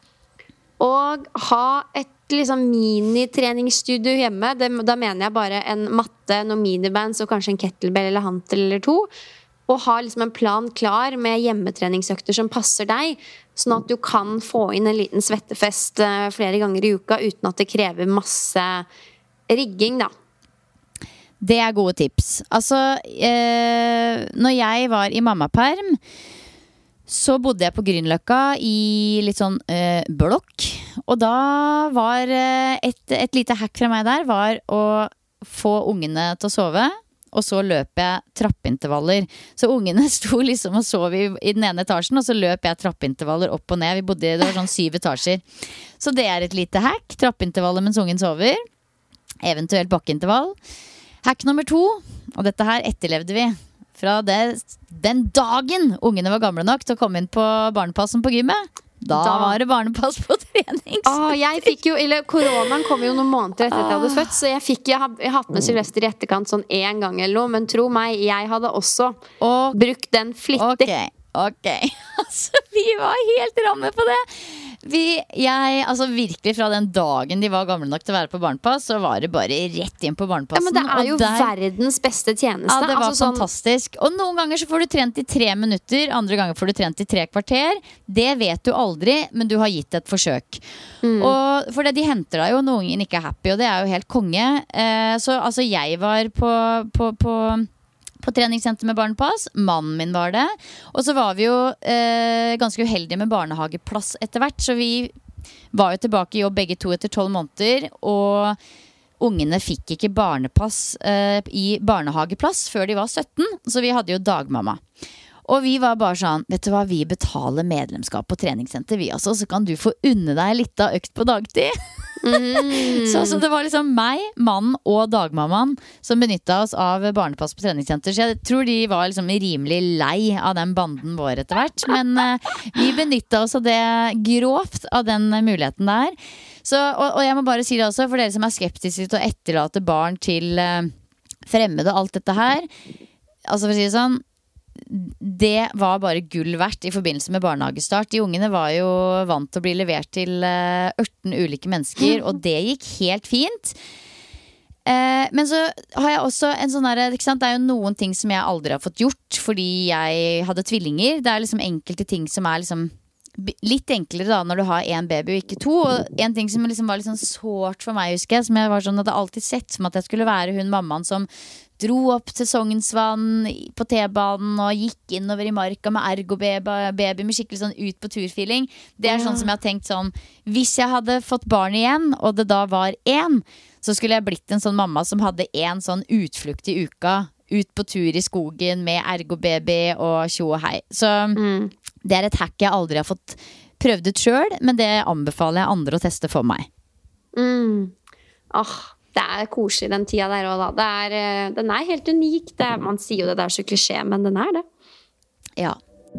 Og ha et liksom minitreningsstudio hjemme. Det, da mener jeg bare en matte, noen minibands og kanskje en kettlebell eller hantel eller to. Og ha liksom en plan klar med hjemmetreningsøkter som passer deg, sånn at du kan få inn en liten svettefest flere ganger i uka uten at det krever masse rigging, da. Det er gode tips. Altså, eh, når jeg var i mammaperm, så bodde jeg på Grünerløkka i litt sånn eh, blokk. Og da var eh, et, et lite hack fra meg der var å få ungene til å sove. Og så løp jeg trappeintervaller. Så ungene sto liksom og sov i, i den ene etasjen, og så løp jeg trappeintervaller opp og ned. Vi bodde, det var sånn syv etasjer. Så det er et lite hack. Trappeintervaller mens ungen sover. Eventuelt bakkeintervall. Hack nummer to, og dette her etterlevde vi fra det, den dagen ungene var gamle nok til å komme inn på barnepassen på gymmet. Da, da var det barnepass på trenings. Åh, jeg fikk jo, eller koronaen kom jo noen måneder etter at jeg hadde født, så jeg fikk, jeg har, jeg har hatt med Sylvester i etterkant sånn en gang eller noe, men tro meg, jeg hadde også og, brukt den flittig. Ok, ok. Altså, vi var helt ramme på det. Vi, jeg, altså virkelig fra den dagen de var gamle nok til å være på barnepass, så var det bare rett inn på barnepassen. Ja, men det er jo der, verdens beste tjeneste. Ja, det var altså, fantastisk. Og noen ganger så får du trent i tre minutter, andre ganger får du trent i tre kvarter. Det vet du aldri, men du har gitt et forsøk. Mm. Og for det, de henter deg jo når ungen ikke er happy, og det er jo helt konge. Eh, så altså jeg var på, på, på på treningssenter med barnepass. Mannen min var det. Og så var vi jo eh, ganske uheldige med barnehageplass etter hvert, så vi var jo tilbake i jobb begge to etter tolv måneder, og ungene fikk ikke barnepass eh, i barnehageplass før de var sytten, så vi hadde jo dagmamma. Og vi var bare sånn, vet du hva, vi betaler medlemskap på treningssenter vi også, så kan du få unne deg litt av økt på dagtid. Mm. så, så det var liksom meg, mannen og dagmammaen som benyttet oss av barnepass på treningssenter. Så jeg tror de var liksom rimelig lei av den banden vår etter hvert. Men uh, vi benyttet oss av det grovt av den muligheten der. Så, og, og jeg må bare si det også, for dere som er skeptiske til å etterlate barn til uh, fremmede og alt dette her. Altså for å si det sånn, det var bare gull verdt i forbindelse med barnehagestart. De ungene var jo vant til å bli levert til ørten ulike mennesker, og det gikk helt fint. Eh, men så har jeg også en sånn der, ikke sant? Det er jo noen ting som jeg aldri har fått gjort fordi jeg hadde tvillinger. Det er liksom enkelte ting som er liksom litt enklere da når du har en baby og ikke to. Og en ting som liksom var litt sånn sårt for meg, husker jeg, som jeg var sånn, hadde alltid sett som at jeg skulle være hun mammaen som dro opp til Sognsvann på T-banen og gikk innover i marka med ergo-baby med skikkelig sånn ut på turfeeling. Det er sånn som jeg har tenkt sånn, hvis jeg hadde fått barn igjen og det da var en, så skulle jeg blitt en sånn mamma som hadde en sånn utflukt i uka, ut på tur i skogen med ergo-baby og tjo og hei. Så mm. det er et hack jeg aldri har fått prøvd ut selv, men det anbefaler jeg andre å teste for meg. Mm. Åh, det er koselig den tida der også, da. Det er, den er helt unik. Det er, man sier jo det, det er så klisjé, men den er det. Ja.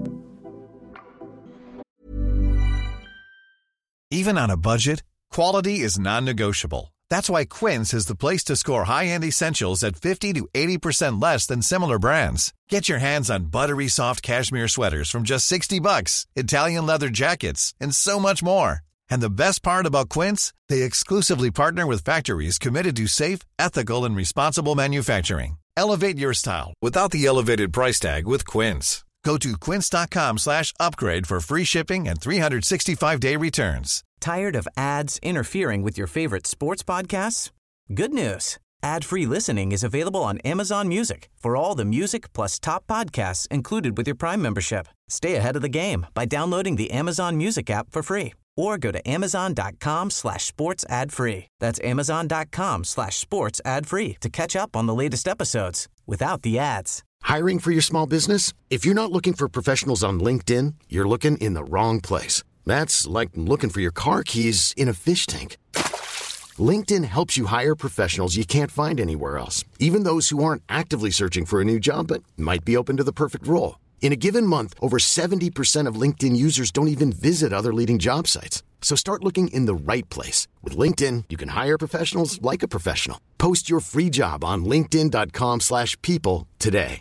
Even on a budget, quality is non-negotiable. That's why Quince is the place to score high-end essentials at fifty to eighty percent less than similar brands. Get your hands on buttery soft cashmere sweaters from just sixty bucks, Italian leather jackets, and so much more. And the best part about Quince, they exclusively partner with factories committed to safe, ethical, and responsible manufacturing. Elevate your style without the elevated price tag with Quince. Go to quince.com slash upgrade for free shipping and three sixty-five day returns. Tired of ads interfering with your favorite sports podcasts? Good news. Ad-free listening is available on Amazon Music for all the music plus top podcasts included with your Prime membership. Stay ahead of the game by downloading the Amazon Music app for free or go to amazon.com slash sports ad free. That's amazon.com slash sports ad free to catch up on the latest episodes without the ads. Hiring for your small business? If you're not looking for professionals on LinkedIn, you're looking in the wrong place. That's like looking for your car keys in a fish tank. LinkedIn helps you hire professionals you can't find anywhere else, even those who aren't actively searching for a new job but might be open to the perfect role. In a given month, over seventy percent of LinkedIn users don't even visit other leading job sites. So start looking in the right place. With LinkedIn, you can hire professionals like a professional. Post your free job on linkedin.com slash people today.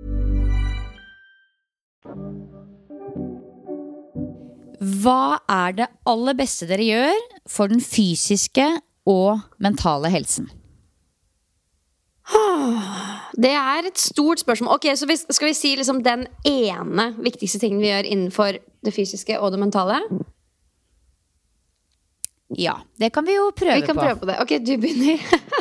Hva er det aller beste dere gjør for den fysiske og mentale helsen? Det er et stort spørsmål. Ok, så skal vi si liksom den ene viktigste tingen vi gjør innenfor det fysiske og det mentale? Ja, det kan vi jo prøve på. Vi kan prøve på det. Ok, du begynner.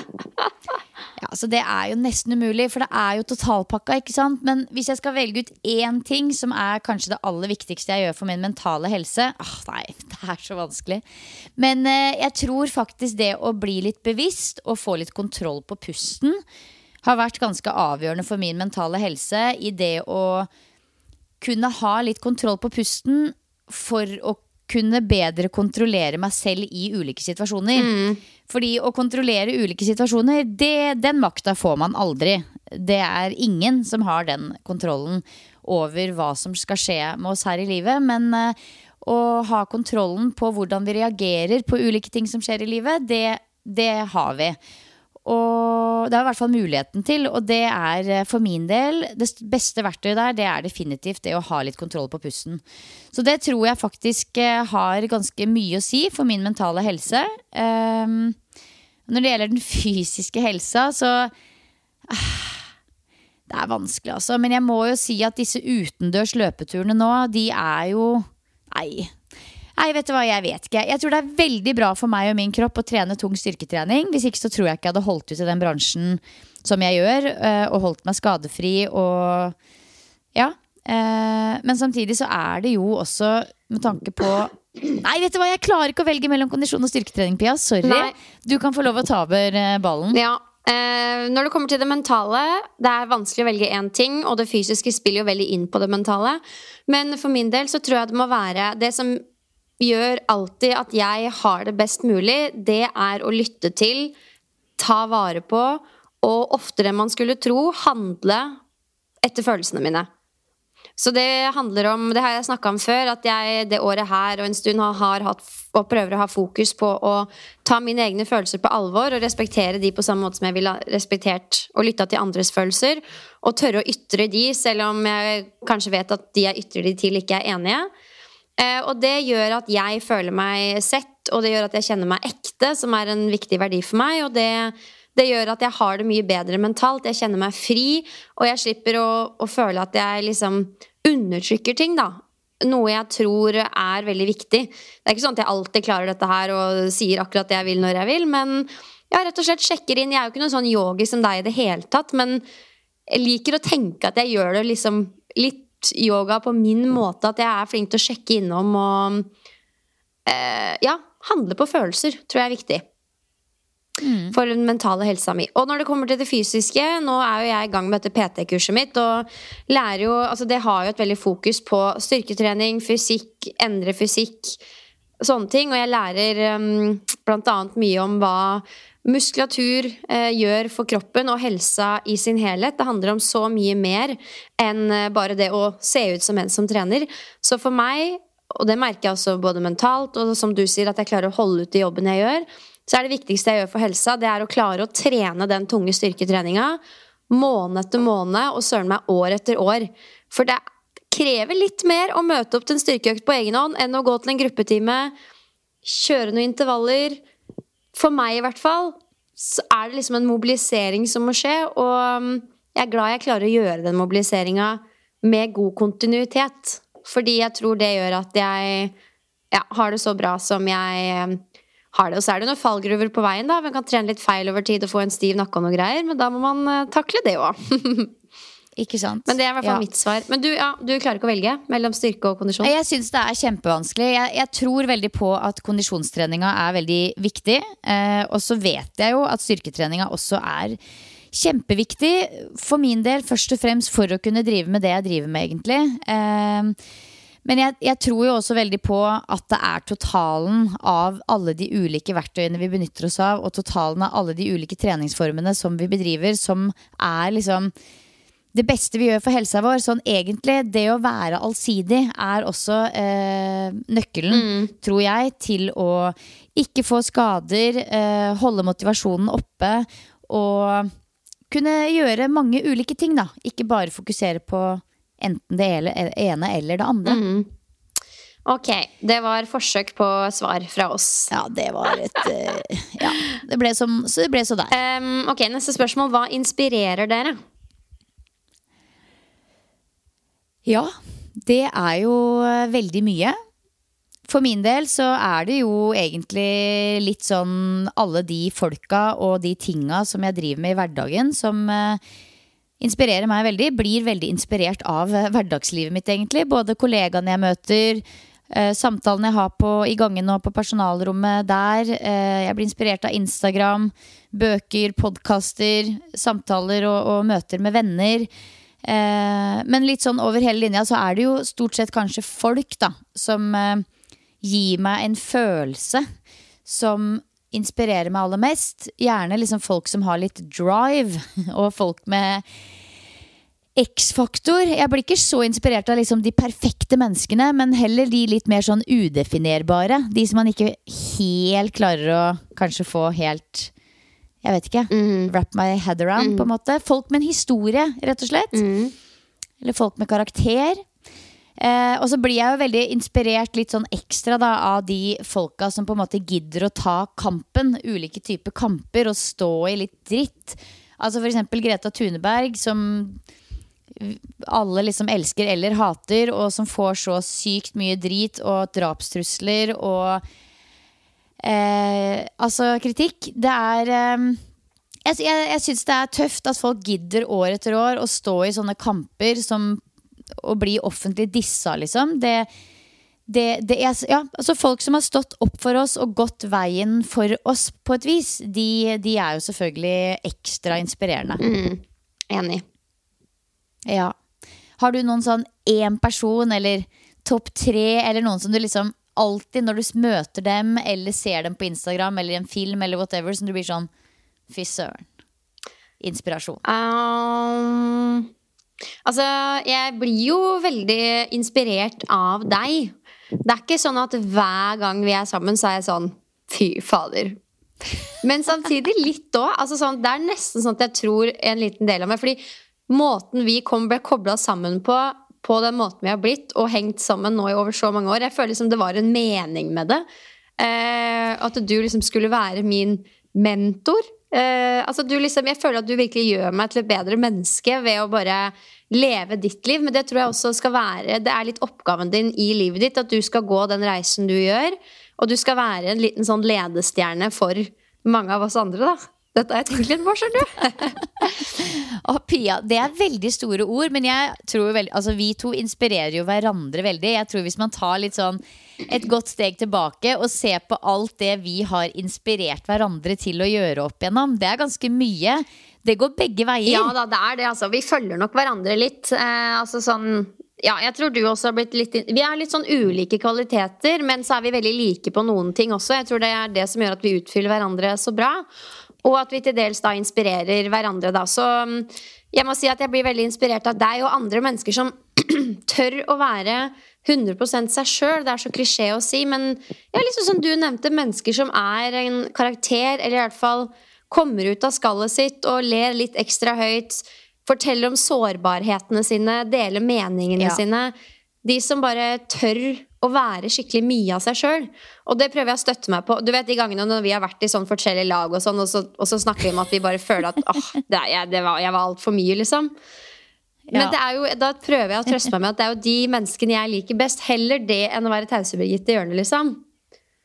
Ja, så det er jo nesten umulig, for det er jo totalpakka, ikke sant? Men hvis jeg skal velge ut én ting som er kanskje det aller viktigste jeg gjør for min mentale helse, ah, nei, det er så vanskelig. Men eh, jeg tror faktisk det å bli litt bevisst og få litt kontroll på pusten har vært ganske avgjørende for min mentale helse, i det å kunne ha litt kontroll på pusten for å kunne bedre kontrollere meg selv i ulike situasjoner. Mm. Fordi å kontrollere ulike situasjoner, det, den makta får man aldri. Det er ingen som har den kontrollen over hva som skal skje med oss her i livet. Men uh, å ha kontrollen på hvordan vi reagerer på ulike ting som skjer i livet, det, det har vi. Og det er i hvert fall muligheten til, og det er for min del det beste verktøyet der, det er definitivt det å ha litt kontroll på pusten. Så det tror jeg faktisk har ganske mye å si for min mentale helse. Um, når det gjelder den fysiske helsa, så uh, det er vanskelig altså, men jeg må jo si at disse utendørs løpeturene nå, de er jo, nei, Nei, vet du hva, jeg vet ikke. Jeg tror det er veldig bra for meg og min kropp å trene tung styrketrening. Hvis ikke så tror jeg ikke jeg hadde holdt ut i den bransjen som jeg gjør, og holdt meg skadefri og ja. Men samtidig så er det jo også med tanke på Nei, vet du hva, jeg klarer ikke å velge mellom kondisjon og styrketrening, Pia. Sorry. Nei. Du kan få lov å ta over ballen. Ja. Eh, når det kommer til det mentale, det er vanskelig å velge en ting, og det fysiske spiller jo veldig inn på det mentale. Men for min del så tror jeg det må være det som gjør alltid at jeg har det best mulig, det er å lytte til, ta vare på, og oftere enn man skulle tro, handle etter følelsene mine. Så det handler om, det har jeg snakket om før, at jeg det året her og en stund har hatt, og prøver å ha fokus på å ta mine egne følelser på alvor, og respektere de på samme måte som jeg ville ha respektert og lyttet til andres følelser, og tørre å ytre de, selv om jeg kanskje vet at de jeg ytrer de til ikke er enige. Eh, og det gjør at jeg føler meg sett, og det gjør at jeg kjenner meg ekte, som er en viktig verdi for meg, og det, det gjør at jeg har det mye bedre mentalt, jeg kjenner meg fri, og jeg slipper å, å føle at jeg liksom undertrykker ting da, noe jeg tror er veldig viktig. Det er ikke sånn at jeg alltid klarer dette her og sier akkurat det jeg vil når jeg vil, men jeg rett og slett sjekker inn, jeg er jo ikke noen sånn yogi som deg i det hele tatt, men jeg liker å tenke at jeg gjør det liksom litt yoga på min måte, at jeg er flink til å sjekke innom og eh, ja, handle på følelser, tror jeg er viktig mm. for den mentale helsa mi. Og når det kommer til det fysiske, nå er jo jeg i gang med dette P T-kurset mitt, og lærer jo, altså det har jo et veldig fokus på styrketrening, fysikk, endre fysikk, sånne ting, og jeg lærer um, blant annet mye om hva muskulatur eh, gjør for kroppen og helsa i sin helhet. Det handler om så mye mer enn eh, bare det å se ut som en som trener. Så for meg, og det merker jeg også både mentalt, og som du sier, at jeg klarer å holde ut i jobben jeg gjør, så er det viktigste jeg gjør for helsa, det er å klare å trene den tunge styrketreninga måned etter måned, og søren meg år etter år. For det krever litt mer å møte opp til en styrkeøkt på egen hånd enn å gå til en gruppetime, kjøre noen intervaller. For meg i hvert fall, så er det liksom en mobilisering som må skje, og jeg er glad jeg klarer å gjøre den mobiliseringen med god kontinuitet, fordi jeg tror det gjør at jeg ja, har det så bra som jeg har det. Og så er det noen fallgruver på veien da. Man kan trene litt feil over tid og få en stiv nakke og noe greier, men da må man uh, takle det også. Ikke sant? Men det er i hvert fall ja. mitt svar. Men du, ja, du klarer ikke å velge mellom styrke og kondisjon? Jeg synes det er kjempevanskelig. Jeg, jeg tror veldig på at kondisjonstreninga er veldig viktig. Eh, og så vet jeg jo at styrketreninga også er kjempeviktig for min del, først og fremst for å kunne drive med det jeg driver med egentlig. Eh, Men jeg, jeg tror jo også veldig på at det er totalen av alle de ulike verktøyene vi benytter oss av, og totalen av alle de ulike treningsformene som vi bedriver, som er liksom det beste vi gjør for helsa vår. Sånn egentlig, det å være allsidig er også eh, nøkkelen, mm. tror jeg, til å ikke få skader, eh, holde motivasjonen oppe, og kunne gjøre mange ulike ting da. Ikke bare fokusere på enten det ene eller det andre. Mm. Ok, det var forsøk på svar fra oss. Ja, det var et uh, ja, det ble som, så det ble så der. um, Ok, neste spørsmål. Hva inspirerer dere? Ja, det er jo veldig mye. For min del så er det jo egentlig litt sånn alle de folka og de tinga som jeg driver med i hverdagen, som uh, inspirerer meg veldig, blir veldig inspirert av hverdagslivet mitt egentlig. Både kollegaene jeg møter, eh, samtalene jeg har på, i gangen og på personalrommet der. Eh, jeg blir inspirert av Instagram, bøker, podcaster, samtaler og, og møter med venner. Eh, men litt sånn over hele linja så er det jo stort sett kanskje folk da, som eh, gir meg en følelse som inspirerer meg aller mest. Gjerne liksom folk som har litt drive, og folk med X-faktor. Jeg blir ikke så inspirert av liksom de perfekte menneskene, men heller de litt mer sånn udefinerbare. De som man ikke helt klarer å kanskje få helt, jeg vet ikke, mm. wrap my head around mm. på en måte. Folk med en historie, rett og slett. Mm. Eller folk med karakter. Eh, og så blir jeg jo veldig inspirert litt sånn ekstra da, av de folka som på en måte gidder å ta kampen, ulike typer kamper, og stå i litt dritt. Altså for eksempel Greta Thunberg, som alle liksom elsker eller hater, og som får så sykt mye drit og drapstrusler og eh, altså kritikk. Det er eh, jeg, jeg, jeg synes det er tøft at folk gidder år etter år å stå i sånne kamper som å bli offentlig dissa liksom. Det, det, det er, ja, altså folk som har stått opp for oss og gått veien for oss på et vis, de, de er jo selvfølgelig ekstra inspirerende. Mm, enig. Ja. Har du noen sånn en person eller topp tre, eller noen som du liksom alltid når du møter dem eller ser dem på Instagram eller en film eller whatever, som du blir sånn fy søren, inspirasjon? Um Altså, jeg blir jo veldig inspirert av deg. Det er ikke sånn at hver gang vi er sammen så er jeg sånn fy fader. Men samtidig litt også altså sånn, det er nesten sånn at jeg tror en liten del av meg, fordi måten vi kom, ble koblet sammen på, på den måten vi har blitt og hengt sammen nå i over så mange år, jeg føler liksom det var en mening med det, eh, at du liksom skulle være min mentor. Uh, altså du liksom, jeg føler at du virkelig gjør meg til et bedre menneske ved å bare leve ditt liv, men det tror jeg også skal være, det er litt oppgaven din i livet ditt, at du skal gå den reisen du gjør, og du skal være en liten sånn ledestjerne for mange av oss andre da. Dette har jeg tenkt litt på, skjønner du? Å, Pia, det er veldig store ord, men jeg tror veldig, altså vi to inspirerer jo hverandre veldig. Jeg tror hvis man tar litt sånn et godt steg tilbake og ser på alt det vi har inspirert hverandre til å gjøre opp igjennom, det er ganske mye. Det går begge veier. Ja da, det er det, altså. Vi følger nok hverandre litt. Eh, altså sånn, ja, jeg tror du også har blitt litt, vi er litt sånn ulike kvaliteter, men så er vi veldig like på noen ting også. Jeg tror det er det som gjør at vi utfyller hverandre så bra. Og at vi til dels da inspirerer hverandre da. Så jeg må si at jeg blir veldig inspirert av deg og andre mennesker som tør å være hundre prosent seg selv. Det er så klisjé å si, men ja, liksom som du nevnte, mennesker som er en karakter, eller i hvert fall kommer ut av skallet sitt og ler litt ekstra høyt, forteller om sårbarhetene sine, deler meningene ja. sine. De som bare tør å være skikkelig mye av seg selv. Og det prøver jeg å støtte meg på. Du vet de gangene når vi har vært i sånn forskjellige lag og sånn, og så, og så snakker vi om at vi bare føler at åh, det, jeg, det var, jeg var alt for mye liksom. Men ja. det er jo, da prøver jeg å trøste meg med at det er jo de menneskene jeg liker best, heller det enn å være tause Birgitte i hjørnet liksom.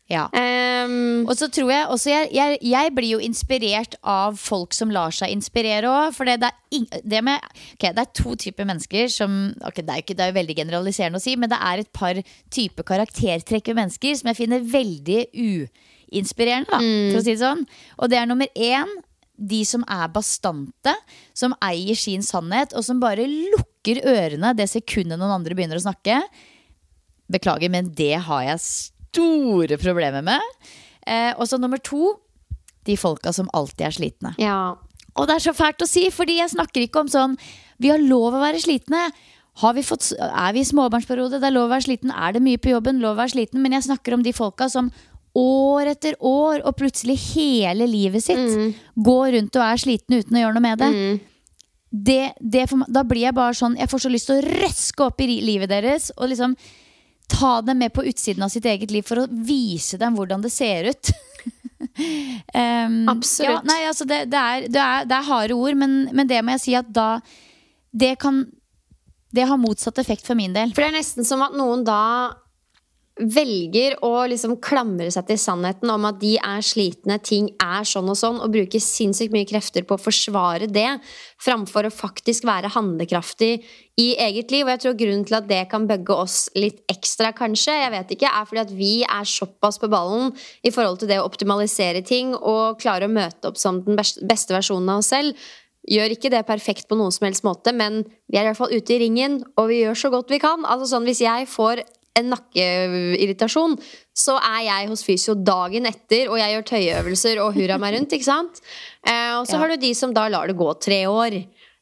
Ja. Um, og så tror jeg også jeg, jeg, jeg blir jo inspirert av folk som lar seg inspirere også, for det, det, er, det, med, okay, det er to typer mennesker som, okay, det, er ikke, det er jo veldig generaliserende å si, men det er et par typer karaktertrekk ved mennesker som jeg finner veldig uinspirerende da, mm. for å si det sånn. Og det er nummer én, de som er bastante, som eier sin sannhet, og som bare lukker ørene det sekundet noen andre begynner å snakke. Beklager, men det har jeg store problemer med. Eh, og så nummer to, de folka som alltid er slitne. Ja. Og det er så fælt å si, fordi jeg snakker ikke om sånn, vi har lov å være slitne. Har vi fått, er vi i småbarnsperiode, det er lov å være sliten. Er det mye på jobben, lov å være sliten. Men jeg snakker om de folka som år etter år, og plutselig hele livet sitt, mm. går rundt og er sliten uten å gjøre noe med det. Mm. det, det for, da blir jeg bare sånn, jeg får så lyst til å røske opp i livet deres, og liksom ta dem med på utsiden av sitt eget liv for å vise dem hvordan det ser ut. um, Absolutt. Ja, nei, altså det, det, er, det, er, det er harde ord, men, men det må jeg si at da det kan det har motsatt effekt for min del. For det er nesten som at noen da velger å liksom klamre seg til sannheten om at de er slitne, ting er sånn og sånn, og bruker sinnssykt mye krefter på å forsvare det, framfor å faktisk være handlekraftig i eget liv. Og jeg tror grunnen til at det kan bøgge oss litt ekstra, kanskje, jeg vet ikke, er fordi at vi er såpass på ballen i forhold til det å optimalisere ting, og klare å møte opp som den beste versjonen av oss selv. Gjør ikke det perfekt på noen som helst måte, men vi er i hvert fall ute i ringen, og vi gjør så godt vi kan. Altså sånn, hvis jeg får en nakkeirritasjon, så er jeg hos fysio dagen etter, og jeg gjør tøyeøvelser og hurra meg rundt, ikke sant? Eh, og så ja. Har du de som da lar det gå tre år.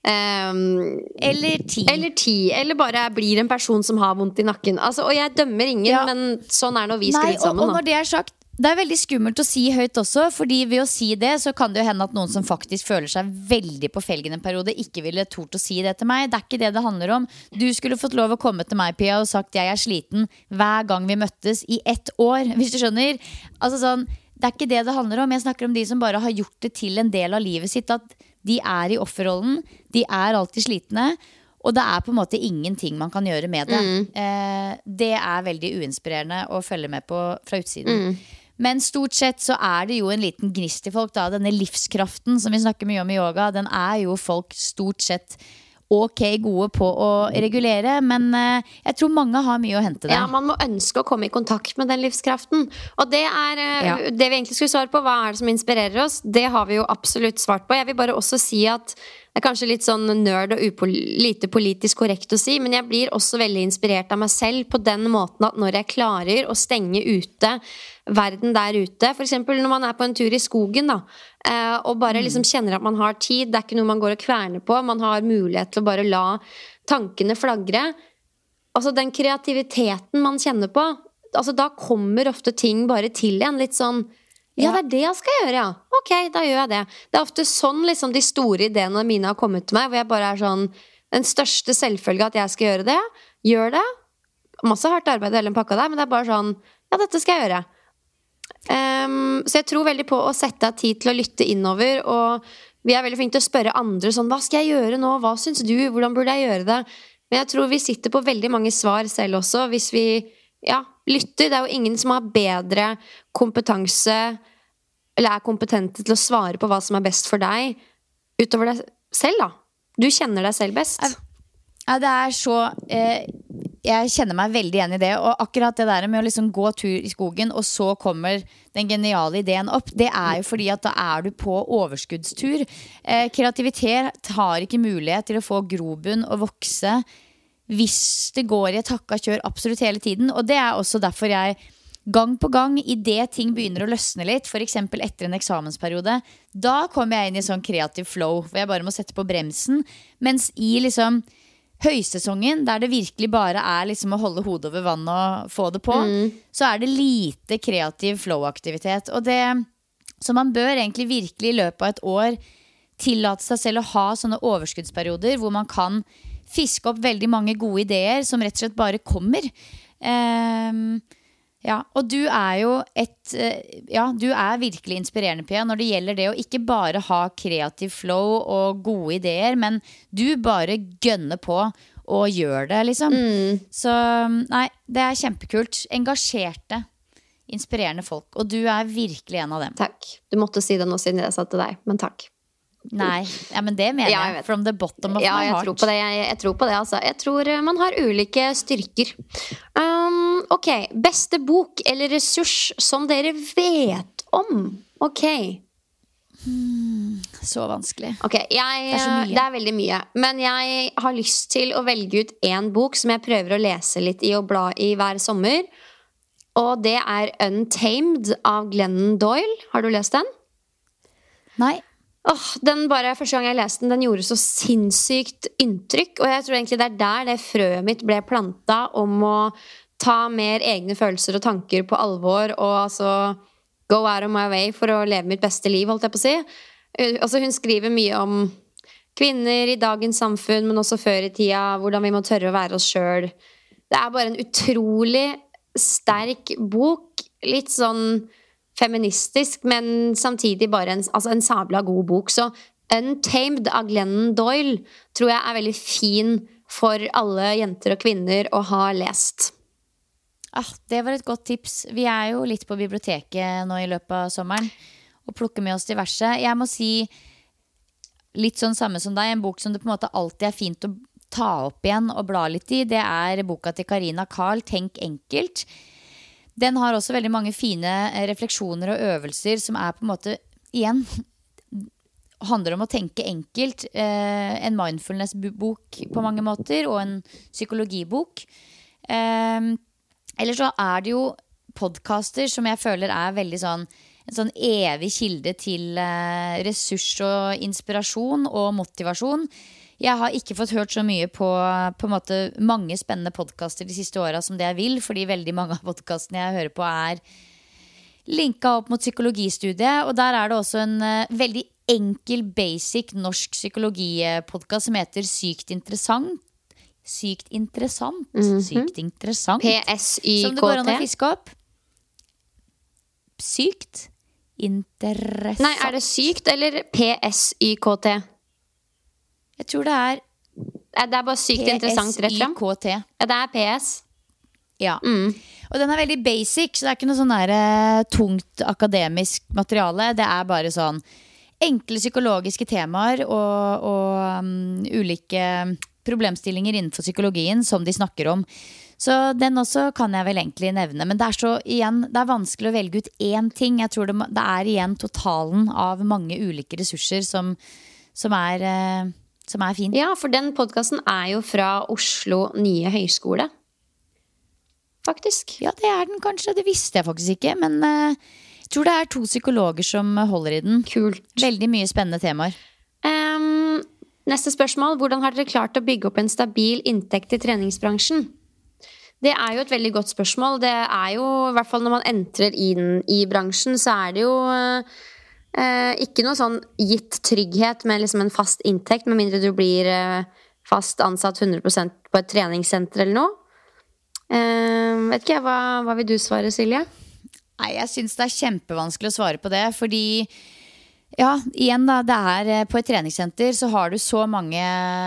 Um, eller ti. Eller ti, eller bare blir en person som har vondt i nakken. Altså, og jeg dømmer ingen, ja. Men sånn er når vi skal ut sammen. Og, og når det er sagt, det er veldig skummelt å si høyt også, fordi ved å si det så kan det jo hende at noen som faktisk føler seg veldig på felgen en periode ikke ville tort å si det til meg. Det er ikke det det handler om. Du skulle fått lov å komme til meg, Pia, og sagt jeg er sliten hver gang vi møttes i ett år, hvis du skjønner. Altså sånn, det er ikke det det handler om. Jeg snakker om de som bare har gjort det til en del av livet sitt, at de er i offerrollen, de er alltid slitne, og det er på en måte ingenting man kan gjøre med det. Mm. Eh, det er veldig uinspirerende å følge med på fra utsiden. Mm. Men stort sett så er det jo en liten gnist i folk da. Denne livskraften som vi snakker mye om i yoga, den er jo folk stort sett ok gode på å regulere. Men eh, jeg tror mange har mye å hente der. Ja, man må ønske å komme i kontakt med den livskraften. Og det er eh, ja. Det vi egentlig skulle svare på, hva er det som inspirerer oss? Det har vi jo absolutt svart på. Jeg vil bare også si at det er kanskje litt sånn nerd og upol- lite politisk korrekt å si, men jeg blir også veldig inspirert av meg selv på den måten at når jeg klarer å stenge ute verden der ute, for eksempel når man er på en tur i skogen da, og bare liksom kjenner at man har tid, det er ikke noe man går og kverner på, man har mulighet til å bare la tankene flagre. Altså den kreativiteten man kjenner på, altså da kommer ofte ting bare til en litt sånn, ja, det er det jeg skal gjøre, ja. Ok, da gjør jeg det. Det er ofte sånn liksom de store ideene mine har kommet til meg, hvor jeg bare er sånn, den største selvfølge at jeg skal gjøre det. Gjør det. Masse hardt arbeid hele den pakka der, men det er bare sånn, ja, dette skal jeg gjøre. Um, så jeg tror veldig på å sette av tid til å lytte innover, og vi er veldig flinke til å spørre andre sånn, hva skal jeg gjøre nå? Hva synes du? Hvordan burde jeg gjøre det? Men jeg tror vi sitter på veldig mange svar selv også, hvis vi ja, lytter. Det er jo ingen som har bedre kompetanse eller er kompetente til å svare på hva som er best for deg utover deg selv da. Du kjenner deg selv best. Ja, det er så eh, jeg kjenner meg veldig igjen i det. Og akkurat det der med å liksom gå tur i skogen, og så kommer den geniale ideen opp, det er jo fordi at da er du på overskuddstur. eh, Kreativitet har ikke mulighet til å få grobunn og vokse hvis det går i et hakka kjør absolutt hele tiden. Og det er også derfor jeg gang på gang, i det ting begynner å løsne litt, for eksempel etter en eksamensperiode, da kommer jeg inn i sånn kreativ flow hvor jeg bare må sette på bremsen. Mens i liksom høysesongen, der det virkelig bare er liksom å holde hodet over vann og få det på, mm. så er det lite kreativ flow-aktivitet. Og det, så man bør egentlig virkelig i løpet av et år tillate seg selv å ha sånne overskuddsperioder hvor man kan fiske opp veldig mange gode ideer som rett og slett bare kommer. Um, ja, og du er jo et ja, du er virkelig inspirerende, Pia, når det gjelder det å ikke bare ha kreativ flow og gode ideer, men du bare gønner på og gjør det, liksom. Mm. Så nei, det er kjempekult. Engasjerte inspirerende folk. Og du er virkelig en av dem. Takk. Du måtte si det nå siden jeg sa til deg, men takk. Nei, ja, men det mener Ja, jeg, jeg vet. from the bottom of Ja, my jeg heart. tror på det, jeg, jeg tror på det altså. Jeg tror eh, man har ulike styrker. um, Ok, beste bok eller ressurs som dere vet om. Ok, Så vanskelig. ok, jeg, Det er så mye. det er veldig mye. Men jeg har lyst til å velge ut en bok som jeg prøver å lese litt i og bla i hver sommer. Og det er Untamed av Glennon Doyle. Har du lest den? Nei, Åh, den bare, Første gang jeg leste den, den gjorde så sinnssykt inntrykk. Og jeg tror egentlig det er der det frøet mitt ble planta om å ta mer egne følelser og tanker på alvor. Og altså go out of my way for å leve mitt beste liv, holdt jeg på å si. Uh, Altså Hun skriver mye om kvinner i dagens samfunn, men også før i tida. Hvordan vi må tørre å være oss sjøl. Det er bare en utrolig sterk bok. Litt sånn feministisk, men samtidig bare en, altså en sabla god bok. Så Untamed av Glennon Doyle tror jeg er veldig fin for alle jenter og kvinner å ha lest. ah, det var et godt tips. Vi er jo litt på biblioteket nå i løpet av sommeren og plukker med oss diverse. Jeg må si litt sånn samme som deg, en bok som det på en måte alltid er fint å ta opp igjen og bla litt i. Det er boka til Karina Karl, Tenk enkelt. Den har også veldig mange fine refleksjoner og øvelser som er på en måte, igjen, handler om å tenke enkelt. Eh, en mindfulness-bok på mange måter, og en psykologibok. Eh, eller så er det jo podcaster som jeg føler er veldig sånn, en sånn evig kilde til eh, ressurs og inspirasjon og motivasjon. Jeg har ikke fått hørt så mye på, på en måte, mange spennende podcaster de siste årene som det jeg vil, fordi veldig mange av podcastene jeg hører på er linket opp mot psykologistudiet, og der er det også en uh, veldig enkel, basic norsk psykologipodcast som heter Sykt interessant. Sykt interessant. Mhm. Sykt interessant. P S Y Som det K går an å T. fiske opp. Sykt interessant. Nei, er det sykt eller P S Y K T? Jeg tror det er Nei, Det er bare sykt interessant rett frem. P S Y K T. Ja, det er P S. Ja. Mm. Og den er veldig basic, så det er ikke noe sånn der, eh, tungt akademisk materiale. Det er bare sånn enkle psykologiske temaer og, og um, ulike problemstillinger innenfor psykologien som de snakker om. Så den også kan jeg vel egentlig nevne. Men det er så igjen, det er vanskelig å velge ut én ting. Jeg tror det, må- det er igjen totalen av mange ulike ressurser som, som er eh, som er fin. Ja, for den podcasten er jo fra Oslo nye høyskole. Faktisk. Ja, det er den kanskje. Det visste jeg faktisk ikke. Men eh, jeg tror det er to psykologer som holder i den. Kult. Veldig mye spennende temaer. Ehm, neste spørsmål. Hvordan har dere klart å bygge opp en stabil inntekt i treningsbransjen? Det er jo et veldig godt spørsmål. Det er jo, i hvert fall når man entrer inn i bransjen, så er det jo eh, ikke noe sånn gitt trygghet med liksom en fast inntekt, med mindre du blir eh, fast ansatt hundre prosent på et treningssenter eller noe. Eh, vet ikke jeg, hva, hva vil du svare, Silje? Nei, jeg synes det er kjempevanskelig å svare på det, fordi ja, igjen da, det er eh, på et treningssenter så har du så mange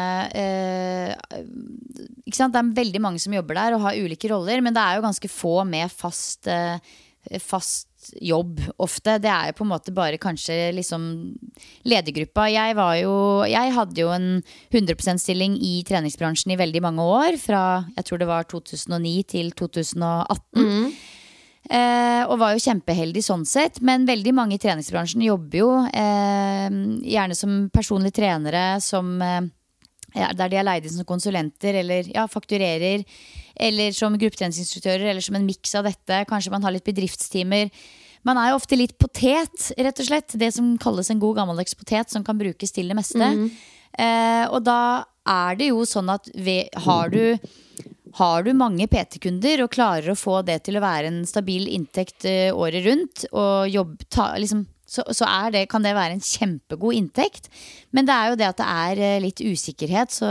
eh, ikke sant, det er veldig mange som jobber der og har ulike roller, men det er jo ganske få med fast, eh, fast jobb ofte. Det er jo på en måte bare kanskje liksom ledergruppa. Jeg var jo, jeg hadde jo en hundre prosent stilling i treningsbransjen i veldig mange år, fra jeg tror det var to tusen og ni til to tusen og atten. Mm. Eh, og var jo kjempeheldig sånn sett. Men veldig mange i treningsbransjen jobber jo eh, gjerne som personlige trenere, som, eh, ja, der de er leid inn som konsulenter eller ja, fakturerer, eller som gruppetreningsinstruktører, eller som en miks av dette. Kanskje man har litt bedriftstimer. Man er jo ofte litt potet, rett og slett. Det som kalles en god gammeldags potet, som kan brukes til det meste. Mm. eh, Og da er det jo sånn at ved, har du Har du mange P T-kunder og klarer å få det til å være en stabil inntekt uh, året rundt, og jobb, ta, liksom, så, så er det, kan det være en kjempegod inntekt. Men det er jo det at det er uh, litt usikkerhet, så,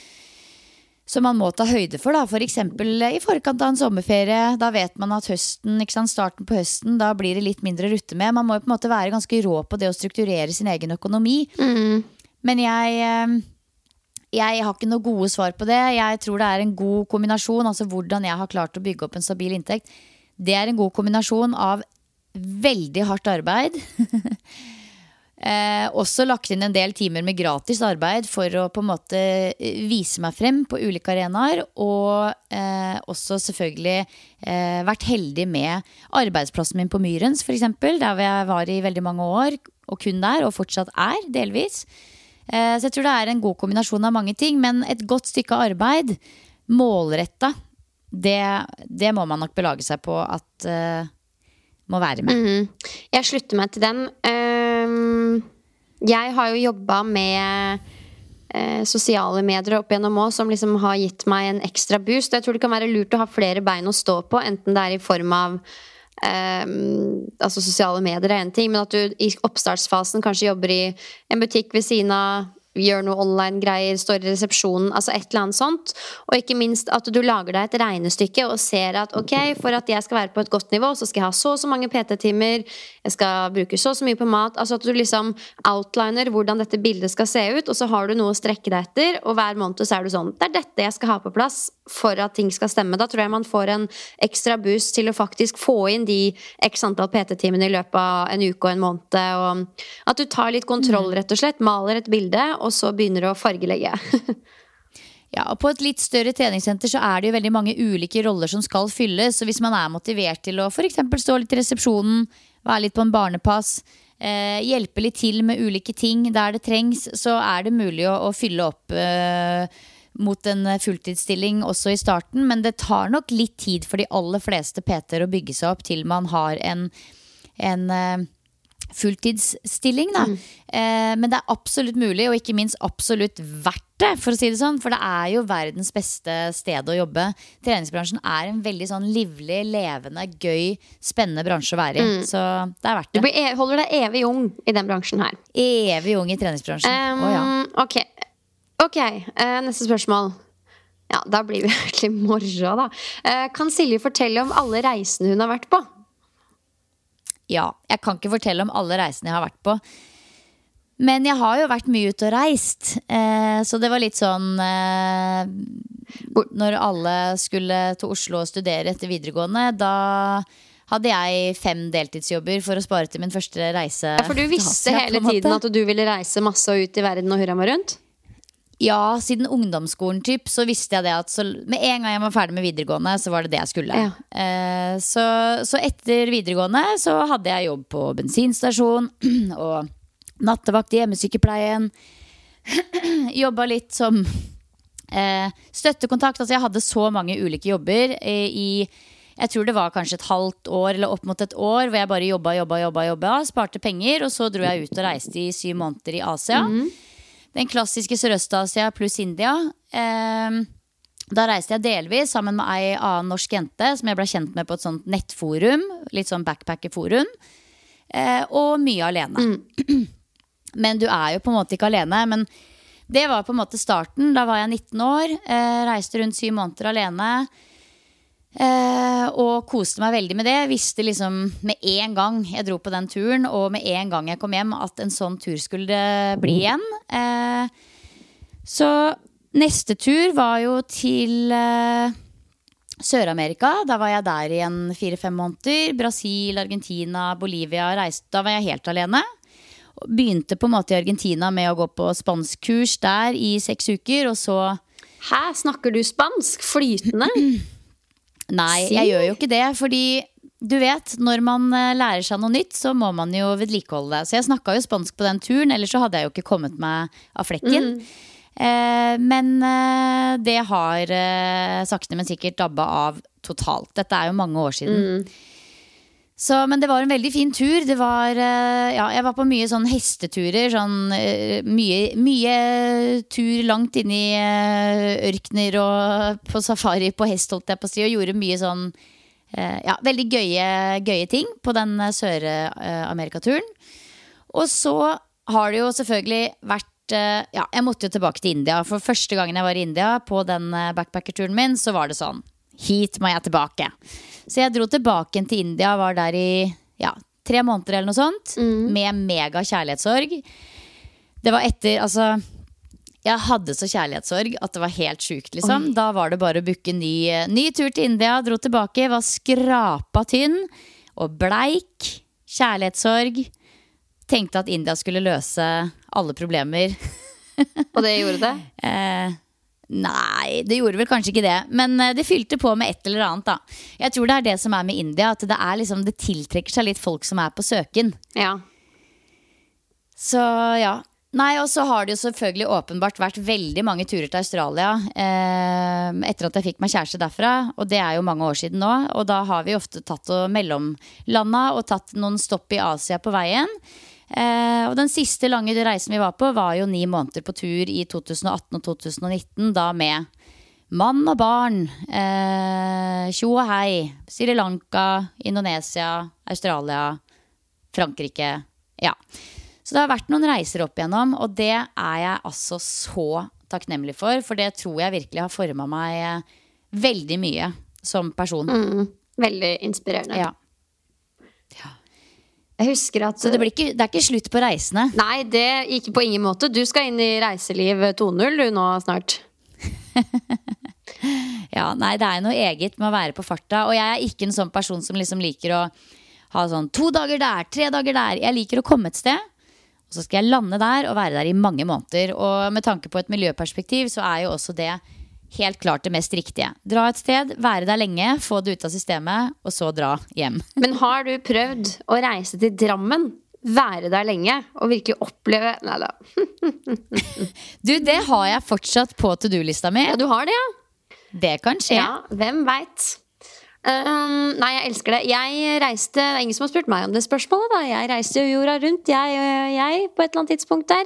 så man må ta høyde for. Da. For eksempel uh, i forkant av en sommerferie, da vet man at høsten, ikke sant, starten på høsten, da blir det litt mindre å rutte med. Man må jo på en måte være ganske rå på det å strukturere sin egen økonomi. Mm. Men jeg... Uh, Jeg har ikke noe gode svar på det. Jeg tror det er en god kombinasjon. Altså hvordan jeg har klart å bygge opp en stabil inntekt. Det er en god kombinasjon av veldig hardt arbeid. eh, også lagt inn en del timer med gratis arbeid for å på en måte vise meg frem på ulike arenaer. Og eh, også selvfølgelig eh, vært heldig med arbeidsplassen min på Myrens, for eksempel, der jeg var i veldig mange år, og kun der, og fortsatt er, delvis. Eh, så jeg tror det er en god kombinasjon av mange ting, men et godt stykke arbeid, målrettet, det, det må man nok belage seg på at eh, må være med. Mm-hmm. Jeg slutter meg til den. Um, jeg har jo jobbet med uh, sosiale medier opp gjennom år, som liksom har gitt meg en ekstra boost. Og jeg tror det kan være lurt å ha flere bein å stå på, enten det er i form av um, altså sosiale medier er en ting, men at du i oppstartsfasen kanskje jobber i en butikk ved siden av, gjør noe online-greier, står i resepsjonen, altså et eller annet sånt. Og ikke minst at du lager deg et regnestykke og ser at ok, for at jeg skal være på et godt nivå, så skal jeg ha så og så mange P T-timer, jeg skal bruke så og så mye på mat, altså at du liksom outliner hvordan dette bildet skal se ut, og så har du noe å strekke deg etter, og hver måned så er du sånn, det er dette jeg skal ha på plass for at ting skal stemme. Da tror jeg man får en ekstra boost til å faktisk få inn de x antall P T-timene i løpet av en uke og en måned, og at du tar litt kontroll rett og slett, maler et bilde, og så begynner å fargelegge. Ja, og på et litt større treningssenter så er det jo veldig mange ulike roller som skal fylles, så hvis man er motivert til å for eksempel stå litt i resepsjonen, være litt på en barnepass, eh, hjelpe litt til med ulike ting der det trengs, så er det mulig å, å fylle opp eh, mot en fulltidsstilling også i starten, men det tar nok litt tid for de aller fleste P T-er å bygge seg opp til man har en, en eh, fulltidsstilling da. Mm. Eh, men det er absolutt mulig, og ikke minst absolutt verdt det, for å si det sånn, for det er jo verdens beste sted å jobbe. Treningsbransjen er en veldig sånn livlig, levende, gøy, spennende bransje å være i, mm. så det er verdt det. Du blir, holder deg evig ung i den bransjen her. Evig ung i treningsbransjen. Um, oh, ja. Ok, ok, uh, neste spørsmål. Ja, da blir vi virkelig morra da. Uh, kan Silje fortelle om alle reisene hun har vært på? Ja, jeg kan ikke fortelle om alle reisene jeg har vært på. Men jeg har jo vært mye ute og reist. Eh, så det var litt sånn eh, når alle skulle til Oslo og studere etter videregående, da hadde jeg fem deltidsjobber for å spare til min første reise. Ja, for du visste hele tiden at du ville reise masse og ut i verden og hurra meg rundt? Ja, siden ungdomsskolen typ, så visste jeg det at så, med en gang jeg var ferdig med videregående, så var det det jeg skulle. Ja. Eh, så, så etter videregående så hadde jeg jobb på bensinstasjon og nattevakt i hjemmesykepleien. Jobba litt som eh, støttekontakt. Altså jeg hadde så mange ulike jobber eh, i, jeg tror det var kanskje et halvt år eller opp mot et år, hvor jeg bare jobba, jobba, jobba, jobba, sparte penger, og så dro jeg ut og reiste i syv måneder i Asia. Mm. Den klassiske Sørøst-Asia pluss India. Eh, da reiste jeg delvis sammen med ei annen norsk jente som jeg ble kjent med på et sånt nettforum, litt sånn backpackerforum, eh, og mye alene. Mm. Men du er jo på en måte ikke alene, men det var på en måte starten. Da var jeg nitten år, eh, reiste rundt syv måneder alene, eh, og koste meg veldig med det. Jeg visste liksom med en gang jeg dro på den turen, og med en gang jeg kom hjem, at en sånn tur skulle det bli igjen. Eh, så neste tur var jo til eh, Sør-Amerika. Da var jeg der i en fire-fem måneder. Brasil, Argentina, Bolivia. Reiste. Da var jeg helt alene. Begynte på en måte i Argentina med å gå på spanskkurs der i seks uker, og så... Hæ? Snakker du spansk? Flytende? Nei, jeg gjør jo ikke det, fordi du vet, når man lærer seg noe nytt, så må man jo vedlikeholde det. Så jeg snakket jo spansk på den turen, ellers så hadde jeg jo ikke kommet meg av flekken. Mm. Eh, men eh, det har eh, sakte men sikkert dabba av totalt. Dette er jo mange år siden. Mm. Så, men det var en veldig fin tur. Det var, ja, jeg var på mye sånn hesteturer, sånn, mye, mye tur langt inn i ørkner og på safari på hest, holdt jeg på å si, og gjorde mye sånn, ja, veldig gøye, gøye ting på den Sør-Amerika-turen. Og så har det jo selvfølgelig vært, ja, jeg måtte jo tilbake til India. For første gangen jeg var i India på den backpackerturen min, så var det sånn, hit må jeg tilbake. Så jeg dro tilbake til India, var der i ja, tre måneder eller noe sånt, mm. med mega kjærlighetssorg. Det var etter, altså Jeg hadde så kjærlighetssorg at det var helt sykt liksom. Da var det bare å booke ny, ny tur til India. Dro tilbake, var skrapa tynn og bleik. Kjærlighetssorg. Tenkte at India skulle løse alle problemer. Og det gjorde det? eh, Nei, det gjorde vel kanskje ikke det. Men det fylte på med et eller annet da. Jeg tror det er det som er med India, at det, er liksom, det tiltrekker seg litt folk som er på søken. Ja. Så ja. Nei, og så har det jo selvfølgelig åpenbart vært veldig mange turer til Australia eh, etter at jeg fikk meg kjæreste derfra, og det er jo mange år siden nå. Og da har vi ofte tatt og mellomlanda og tatt noen stopp i Asia på veien. Eh, og den siste lange reisen vi var på var jo ni måneder på tur i to tusen og atten og to tusen og nitten, da med mann og barn, eh, tjo og hei, Sri Lanka, Indonesia, Australia, Frankrike, ja. Så det har vært noen reiser opp igjennom, og det er jeg altså så takknemlig for, for det tror jeg virkelig har formet meg veldig mye som person. Mm, veldig inspirerende. Ja. Ja. Jeg husker at... Så det, blir ikke, det er ikke slutt på reisene? Nei, det ikke på ingen måte. Du skal inn i reiseliv to null du nå snart. Ja, nei, det er noe eget med å være på farta, og jeg er ikke en sånn person som liksom liker å ha sånn to dager der, tre dager der. Jeg liker å komme et sted, og så skal jeg lande der og være der i mange måneder. Og med tanke på et miljøperspektiv så er jo også det helt klart det mest riktige. Dra et sted, være der lenge, få det ut av systemet, og så dra hjem. Men har du prøvd å reise til Drammen, være der lenge, og virkelig oppleve... Neida. Du, det har jeg fortsatt på to-do-lista mi. Ja, du har det, ja. Det kan skje. Ja, hvem vet? Um, nei, jeg elsker det. Jeg reiste, det er ingen som har spurt meg om det spørsmålet da. Jeg reiste jo jorda rundt, jeg, jeg på et eller annet tidspunkt der.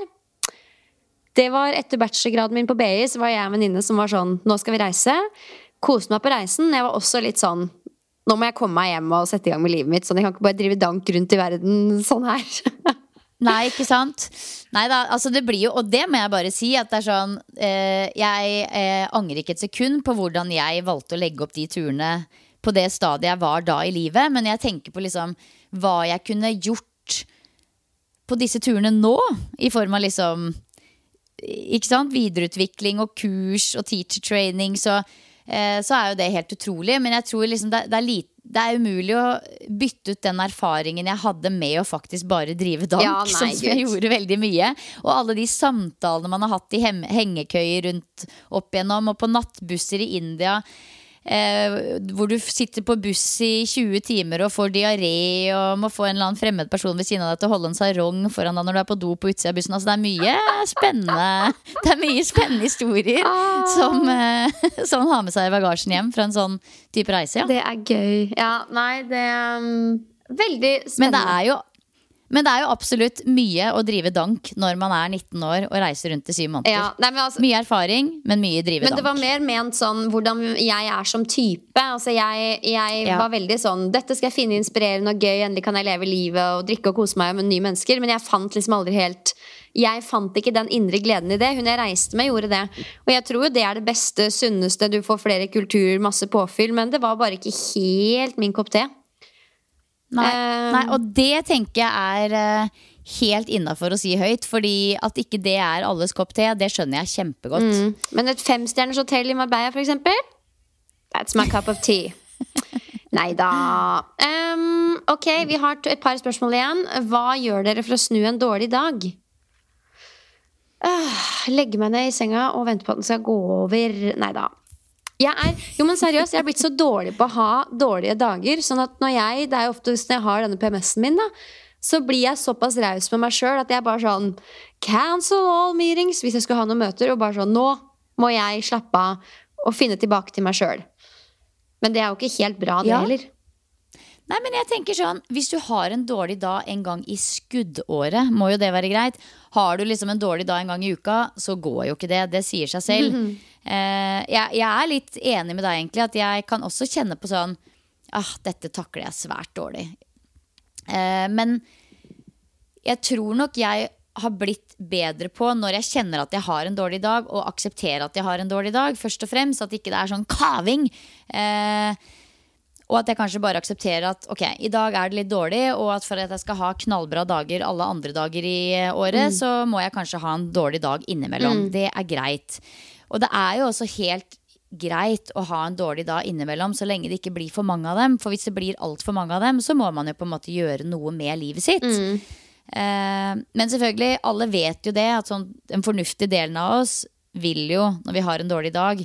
Det var etter bachelorgraden min på B I, så var jeg en venninne som var sånn, nå skal vi reise. Kose meg på reisen. Jeg var også litt sånn, nå må jeg komme meg hjem og sette i gang med livet mitt, sånn jeg kan ikke bare drive dank rundt i verden sånn her. Nei, ikke sant? Nei da, altså det blir jo, og det må jeg bare si, at det er sånn, eh, jeg eh, angrer ikke et sekund på hvordan jeg valgte å legge opp de turene på det stadiet jeg var da i livet, men jeg tenker på liksom hva jeg kunne gjort på disse turene nå, i form av liksom, ikke sant, videreutvikling og kurs og teacher training, så, eh, så er jo det helt utrolig, men jeg tror liksom det, det er lite, det er umulig å bytte ut den erfaringen jeg hadde med å faktisk bare drive dank, ja, nei, sånn som jeg gjorde veldig mye. Og alle de samtalene man har hatt i hengekøyer rundt opp igjennom, og på nattbusser i India, eh, hvor du sitter på buss i tjue timer og får diaré, og må få en eller annen fremmed person ved siden av deg til å holde en sarong foran deg når du er på do på utsida av bussen. Altså det er mye spennende Det er mye spennende historier ah. som, eh, som man har med seg i bagasjen hjem fra en sånn type reise, ja. Det er gøy. Ja, nei, det er um, veldig spennende. Men det er jo Men det er jo absolutt mye å drive dank når man er nitten år og reiser rundt i syv måneder. Ja, nei, altså, mye erfaring, men mye drive dank. Men det var mer ment sånn hvordan jeg er som type. Altså jeg, jeg ja. var veldig sånn, dette skal jeg finne inspirerende og gøy, endelig kan jeg leve livet og drikke og kose meg med nye mennesker. Men jeg fant liksom aldri helt Jeg fant ikke den indre gleden i det. Hun jeg reiste med gjorde det. Og jeg tror jo det er det beste, sunneste. Du får flere kulturer, masse påfyll. Men det var bare ikke helt min kopp te. Nei, uh, nei, og det tenker jeg er uh, helt innenfor å si høyt. Fordi at ikke det er alles kopp te, det skjønner jeg kjempegodt. Mm. Men et femstjerners hotell i Marbella for eksempel, that's my cup of tea. Neida. um, Ok, vi har et par spørsmål igjen. Hva gjør dere for å snu en dårlig dag? uh, Legge meg ned i senga og vente på at den skal gå over. Neida. Jeg er, jo men seriøst, jeg er blitt så dårlig på å ha dårlige dager. Sånn at når jeg, det er jo ofte når jeg har denne P M S-en min da, så blir jeg såpass raus med meg selv at jeg bare sånn cancel all meetings hvis jeg skal ha noen møter. Og bare sånn, nå må jeg slappe av og finne tilbake til meg selv. Men det er jo ikke helt bra det ja. heller. Nei, men jeg tenker sånn, hvis du har en dårlig dag en gang i skuddåret, må jo det være greit. Har du liksom en dårlig dag en gang i uka, så går jo ikke det. Det sier seg selv. Mm-hmm. Uh, jeg, jeg er litt enig med deg egentlig, at jeg kan også kjenne på sånn ah, dette takler jeg svært dårlig. Uh, men jeg tror nok jeg har blitt bedre på når jeg kjenner at jeg har en dårlig dag, og akseptere at jeg har en dårlig dag, først og fremst, at ikke det er sånn kaving. Uh, Og at jeg kanskje bare aksepterer at ok, i dag er det litt dårlig, og at for at jeg skal ha knallbra dager alle andre dager i året, mm. så må jeg kanskje ha en dårlig dag innimellom. Mm. Det er greit. Og det er jo også helt greit å ha en dårlig dag innimellom, så lenge det ikke blir for mange av dem. For hvis det blir alt for mange av dem, så må man jo på en måte gjøre noe med livet sitt. Mm. Eh, men selvfølgelig, alle vet jo det, at sånn, den fornuftige delen av oss vil jo, når vi har en dårlig dag,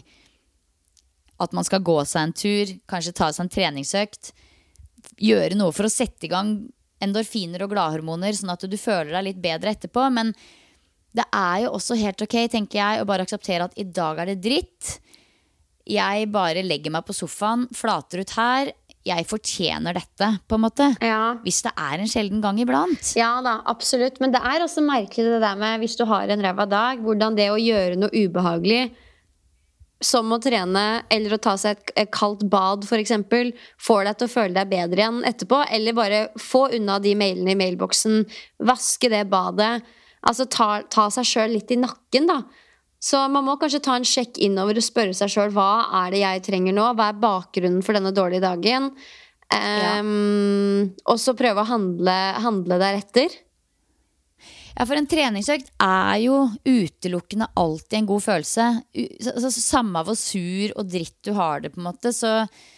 at man skal gå seg en tur, kanskje ta seg en treningsøkt, gjøre noe for å sette i gang endorfiner og gladhormoner, sånn at du føler deg litt bedre etterpå. Men det er jo også helt ok, tenker jeg, å bare akseptere at i dag er det dritt. Jeg bare legger meg på sofaen, flater ut her. Jeg fortjener dette, på en måte. Ja. Hvis det er en sjelden gang iblant. Ja da, absolutt. Men det er også merkelig det der med hvis du har en ræva dag, hvordan det å gjøre noe ubehagelig, som å trene eller å ta seg et, et kaldt bad for eksempel, får deg til å føle deg bedre igjen etterpå. Eller bare få unna de mailene i mailboksen, vaske det badet. Altså ta, ta seg selv litt i nakken da. Så man må kanskje ta en sjekk innover og spørre seg selv, hva er det jeg trenger nå? Hva er bakgrunnen for denne dårlige dagen? Um, ja. Og så prøve å handle, handle deretter. Ja, for en treningsøkt er jo utelukkende alltid en god følelse. Samme av hvor sur og dritt du har det på en måte, så,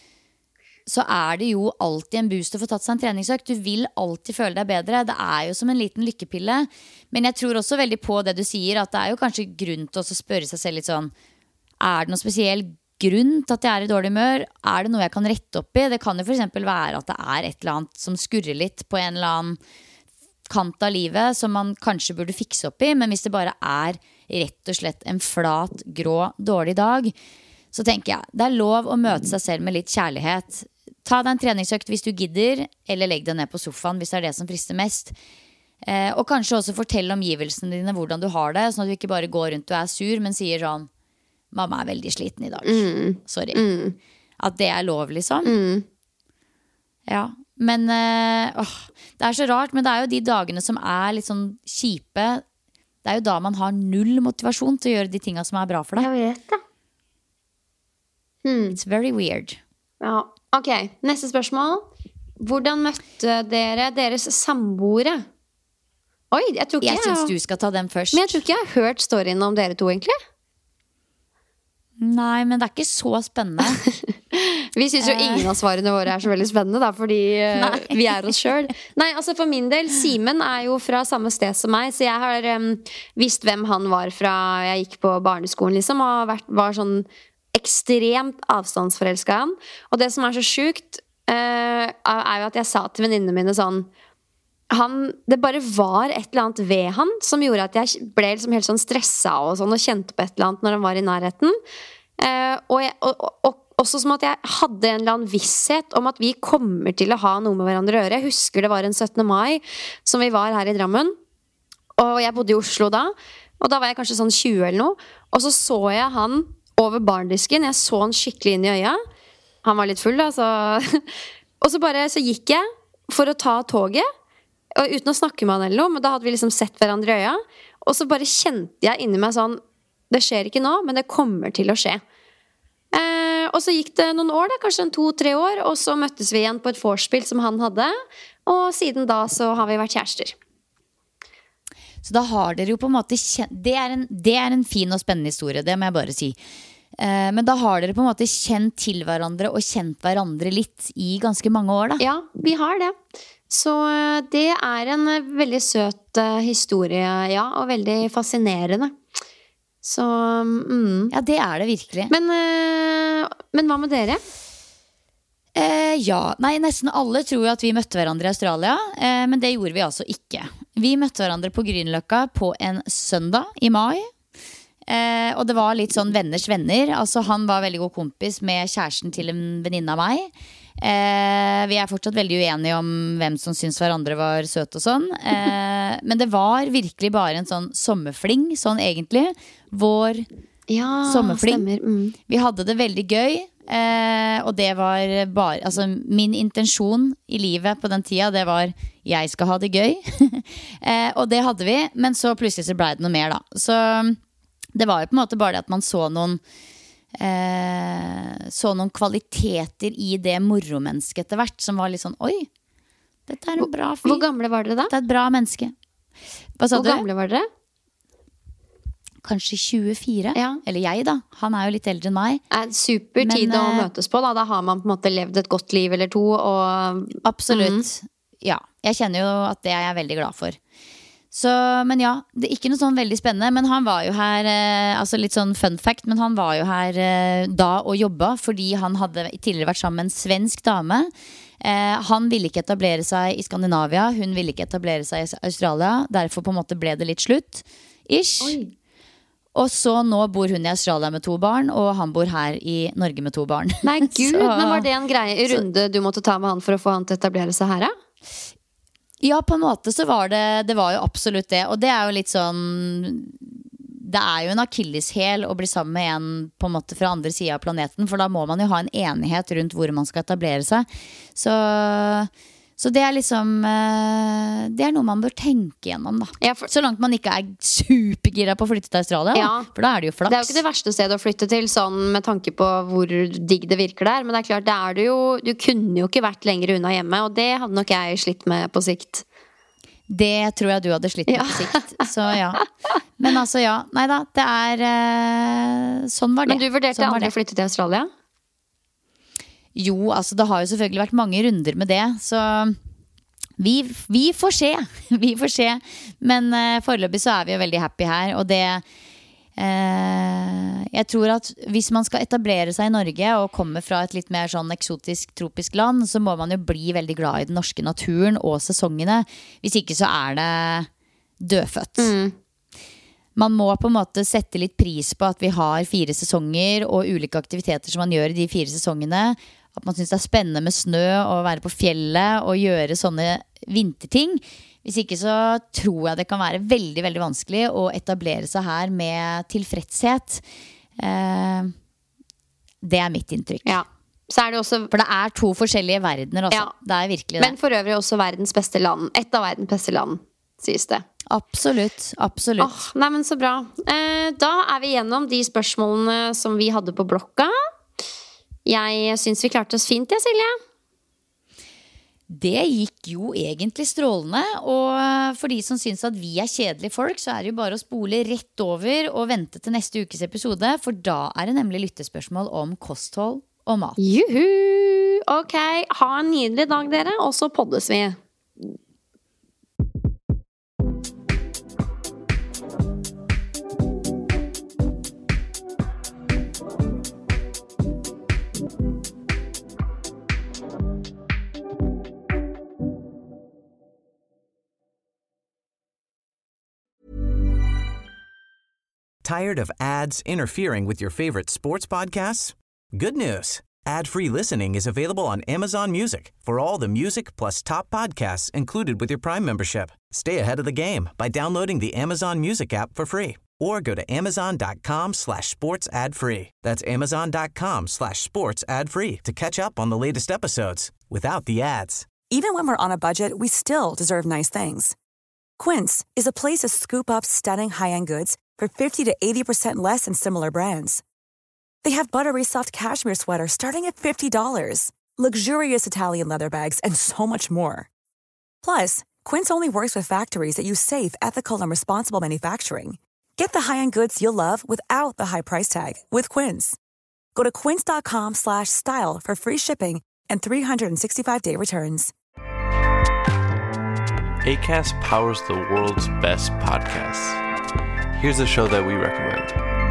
så er det jo alltid en boost å få tatt seg en treningsøkt. Du vil alltid føle deg bedre. Det er jo som en liten lykkepille. Men jeg tror også veldig på det du sier, at det er jo kanskje grunn til å spørre seg selv litt sånn, er det noen spesiell grunn til at jeg er i dårlig humør? Er det noe jeg kan rette opp i? Det kan jo for eksempel være at det er et eller annet som skurrer litt på en eller annen kant av livet som man kanskje burde fikse opp i. Men hvis det bare er rett og slett en flat, grå, dårlig dag, så tenker jeg det er lov å møte seg selv med litt kjærlighet. Ta deg en treningsøkt hvis du gidder, eller legg deg ned på sofaen hvis det er det som frister mest. Eh, og kanskje også fortell omgivelsene dine hvordan du har det, sånn at du ikke bare går rundt og er sur, men sier sånn, mamma er veldig sliten i dag, mm. sorry. Mm. At det er lov liksom. Mm. Ja, men øh, åh, det er så rart, men det er jo de dagene som er litt sånn kjipe. Det er jo da man har null motivasjon til å gjøre de tingene som er bra for deg. Jeg vet det. Hmm. It's very weird. Ja, ok, neste spørsmål. Hvordan møtte dere deres samboere? Oi, jeg tror ikke jeg... Jeg synes du skal ta den først. Men jeg tror ikke jeg har hørt storyen om dere to egentlig. Nei, men det er ikke så spennende. Vi synes jo ingen av svarene våre er så veldig spennende da, fordi uh, vi er oss selv. Nei, altså for min del, Simen er jo fra samme sted som meg, så jeg har um, visst hvem han var fra jeg gikk på barneskolen liksom, og vært, var sånn ekstremt avstandsforelsket han. Og det som er så sjukt uh, er jo at jeg sa til venninnene mine sånn, han, det bare var et eller annet ved han som gjorde at jeg ble liksom helt sånn stresset og, sånn, og kjente på et eller annet når han var i nærheten. Uh, og, jeg, og, og, og også som at jeg hadde en eller annen visshet om at vi kommer til å ha noe med hverandre å gjøre. Jeg husker det var en syttende mai som vi var her i Drammen, og jeg bodde i Oslo da, og da var jeg kanskje sånn tjue eller noe, og så så jeg han over barndisken. Jeg så han skikkelig inn i øya. Han var litt full da, så og så bare så gikk jeg for å ta toget, og uten å snakke med han eller noe, men da hadde vi liksom sett hverandre i øya, og så bare kjente jeg inni meg sånn, det skjer ikke nå, men det kommer til å skje. Eh, og så gikk det noen år da, kanskje en to-tre år, og så møttes vi igjen på et vorspiel som han hadde, og siden da så har vi vært kjærester. Så da har dere jo på en måte kjent, det er en, det er en fin og spennende historie, det må jeg bare si. Eh, men da har dere på en måte kjent til hverandre og kjent hverandre litt i ganske mange år da. Ja, vi har det. Så det er en veldig søt historie, ja, og veldig fascinerende. Så, mm. Ja, det er det virkelig. Men, øh, men hva med dere? Eh, ja, nei, nesten alle tror jo at vi møtte hverandre i Australia, eh, men det gjorde vi altså ikke. Vi møtte hverandre på Grünerløkka på en søndag i mai. Eh, og det var litt sånn venners venner. Altså han var veldig god kompis med kjæresten til en venninne av meg. Eh, vi er fortsatt veldig uenige om hvem som syns hverandre var søt og sånn, eh, men det var virkelig bare en sånn sommerfling, sånn egentlig. Vår ja, sommerfling. Mm. Vi hadde det veldig gøy, eh, og det var bare, altså min intensjon i livet på den tida, det var jeg skal ha det gøy. eh, og det hadde vi, men så plutselig så ble det noe mer da. Så det var jo på en måte bare det at man så noen eh, så noen kvaliteter i det moromennesket etter hvert, som var litt sånn, oi, dette er en bra fyr. Hvor gamle var dere da? Dette er et bra menneske. Hva sa Hvor du? gamle var dere? Kanskje tjuefire, Ja. eller jeg da. Han er jo litt eldre enn meg. Er super tid Men, å eh, møtes på da. Da har man på en måte levd et godt liv eller to, og Absolutt. Ja, jeg kjenner jo at det er jeg veldig glad for. Så, men ja, det er ikke noe sånn veldig spennende. Men han var jo her, eh, altså litt sånn fun fact, men han var jo her eh, da og jobba fordi han hadde tidligere vært sammen med en svensk dame. Eh, han ville ikke etablere seg i Skandinavia, hun ville ikke etablere seg i Australia. Derfor på en måte ble det litt slutt. Ish. Oi. Og så nå bor hun i Australia med to barn, og han bor her i Norge med to barn. Nei, gud, Så- men var det en greie runde du måtte ta med han for å få han til å etablere seg her, da? Ja, på en måte så var det Det var jo absolutt det. Og det er jo litt sånn Det er jo en akilleshæl å bli sammen med en på en måte fra andre siden av planeten. For da må man jo ha en enighet rundt hvor man skal etablere seg. Så, så det er liksom eh, Det er noe man bør tenke gjennom, da. Ja, for- Så langt man ikke er supergira på å flytte til Australia, Ja. da. For da er det jo flaks. Det er jo ikke det verste stedet å flytte til, sånn med tanke på hvor digg det virker der. Men det er klart, det er det jo Du kunne jo ikke vært lenger unna hjemme, og det hadde nok jeg slitt med på sikt. Det tror jeg du hadde slitt med Ja. på sikt. Så ja. Men altså, ja. Nei da, det er eh, Sånn var det. Men du vurderte sånn var aldri det. å flytte til Australia? Jo, altså det har jo selvfølgelig vært mange runder med det. Så vi, vi får se. Vi får se. Men eh, foreløpig så er vi jo veldig happy her. Og det eh, Jeg tror at hvis man skal etablere seg i Norge og komme fra et litt mer sånn eksotisk, tropisk land, så må man jo bli veldig glad i den norske naturen og sesongene. Hvis ikke så er det dødfødt. Man må på en måte sette litt pris på at vi har fire sesonger og ulike aktiviteter som man gjør i de fire sesongene. At man synes det er spennende med snø og være på fjellet og gjøre sånne vinterting. Hvis ikke så tror jeg det kan være veldig, veldig vanskelig å etablere seg her med tilfredshet. Eh, det er mitt inntrykk. Ja. Så er det også For det er to forskjellige verdener, altså. Ja. Det er virkelig det. Men for øvrig også verdens beste land. Et av verdens beste land, sies det. Absolutt, absolutt. Åh, nei, men så bra. Eh, da er vi gjennom de spørsmålene som vi hadde på blokka. Jeg syns vi klarte oss fint, jeg, Silje. Det gikk jo egentlig strålende, og for de som syns at vi er kjedelige folk, så er det jo bare å spole rett over og vente til neste ukes episode, for da er det nemlig lyttespørsmål om kosthold og mat. Juhu! Ok, ha en nydelig dag, dere, og så poddes vi. Tired of ads interfering with your favorite sports podcasts? Good news. Ad-free listening is available on Amazon Music for all the music plus top podcasts included with your Prime membership. Stay ahead of the game by downloading the Amazon Music app for free or go to amazon.com slash sports ad free. That's amazon.com slash sports ad free to catch up on the latest episodes without the ads. Even when we're on a budget, we still deserve nice things. Quince is a place to scoop up stunning high-end goods for fifty to eighty percent less than similar brands. They have buttery soft cashmere sweaters starting at fifty dollars, luxurious Italian leather bags, and so much more. Plus, Quince only works with factories that use safe, ethical, and responsible manufacturing. Get the high-end goods you'll love without the high price tag with Quince. Go to quince.com slash style for free shipping and three sixty-five day returns. Acast powers the world's best podcasts. Here's a show that we recommend.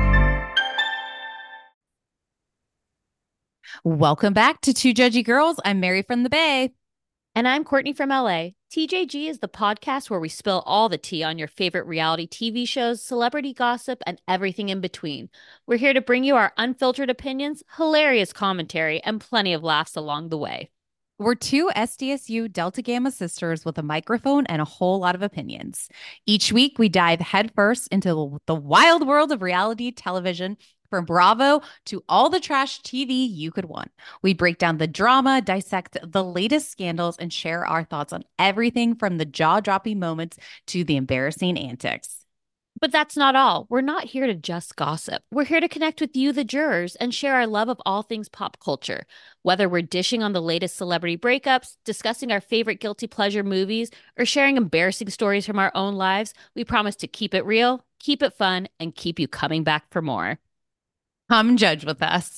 Welcome back to Two Judgy Girls. I'm Mary from the Bay. And I'm Courtney from L A. T J G is the podcast where we spill all the tea on your favorite reality T V shows, celebrity gossip, and everything in between. We're here to bring you our unfiltered opinions, hilarious commentary, and plenty of laughs along the way. We're two S D S U Delta Gamma sisters with a microphone and a whole lot of opinions. Each week, we dive headfirst into the wild world of reality television, from Bravo to all the trash T V you could want. We break down the drama, dissect the latest scandals, and share our thoughts on everything from the jaw-dropping moments to the embarrassing antics. But that's not all. We're not here to just gossip. We're here to connect with you, the jurors, and share our love of all things pop culture. Whether we're dishing on the latest celebrity breakups, discussing our favorite guilty pleasure movies, or sharing embarrassing stories from our own lives, we promise to keep it real, keep it fun, and keep you coming back for more. Come judge with us.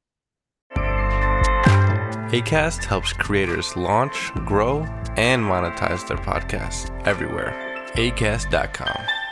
Acast helps creators launch, grow, and monetize their podcasts everywhere. acast dot com.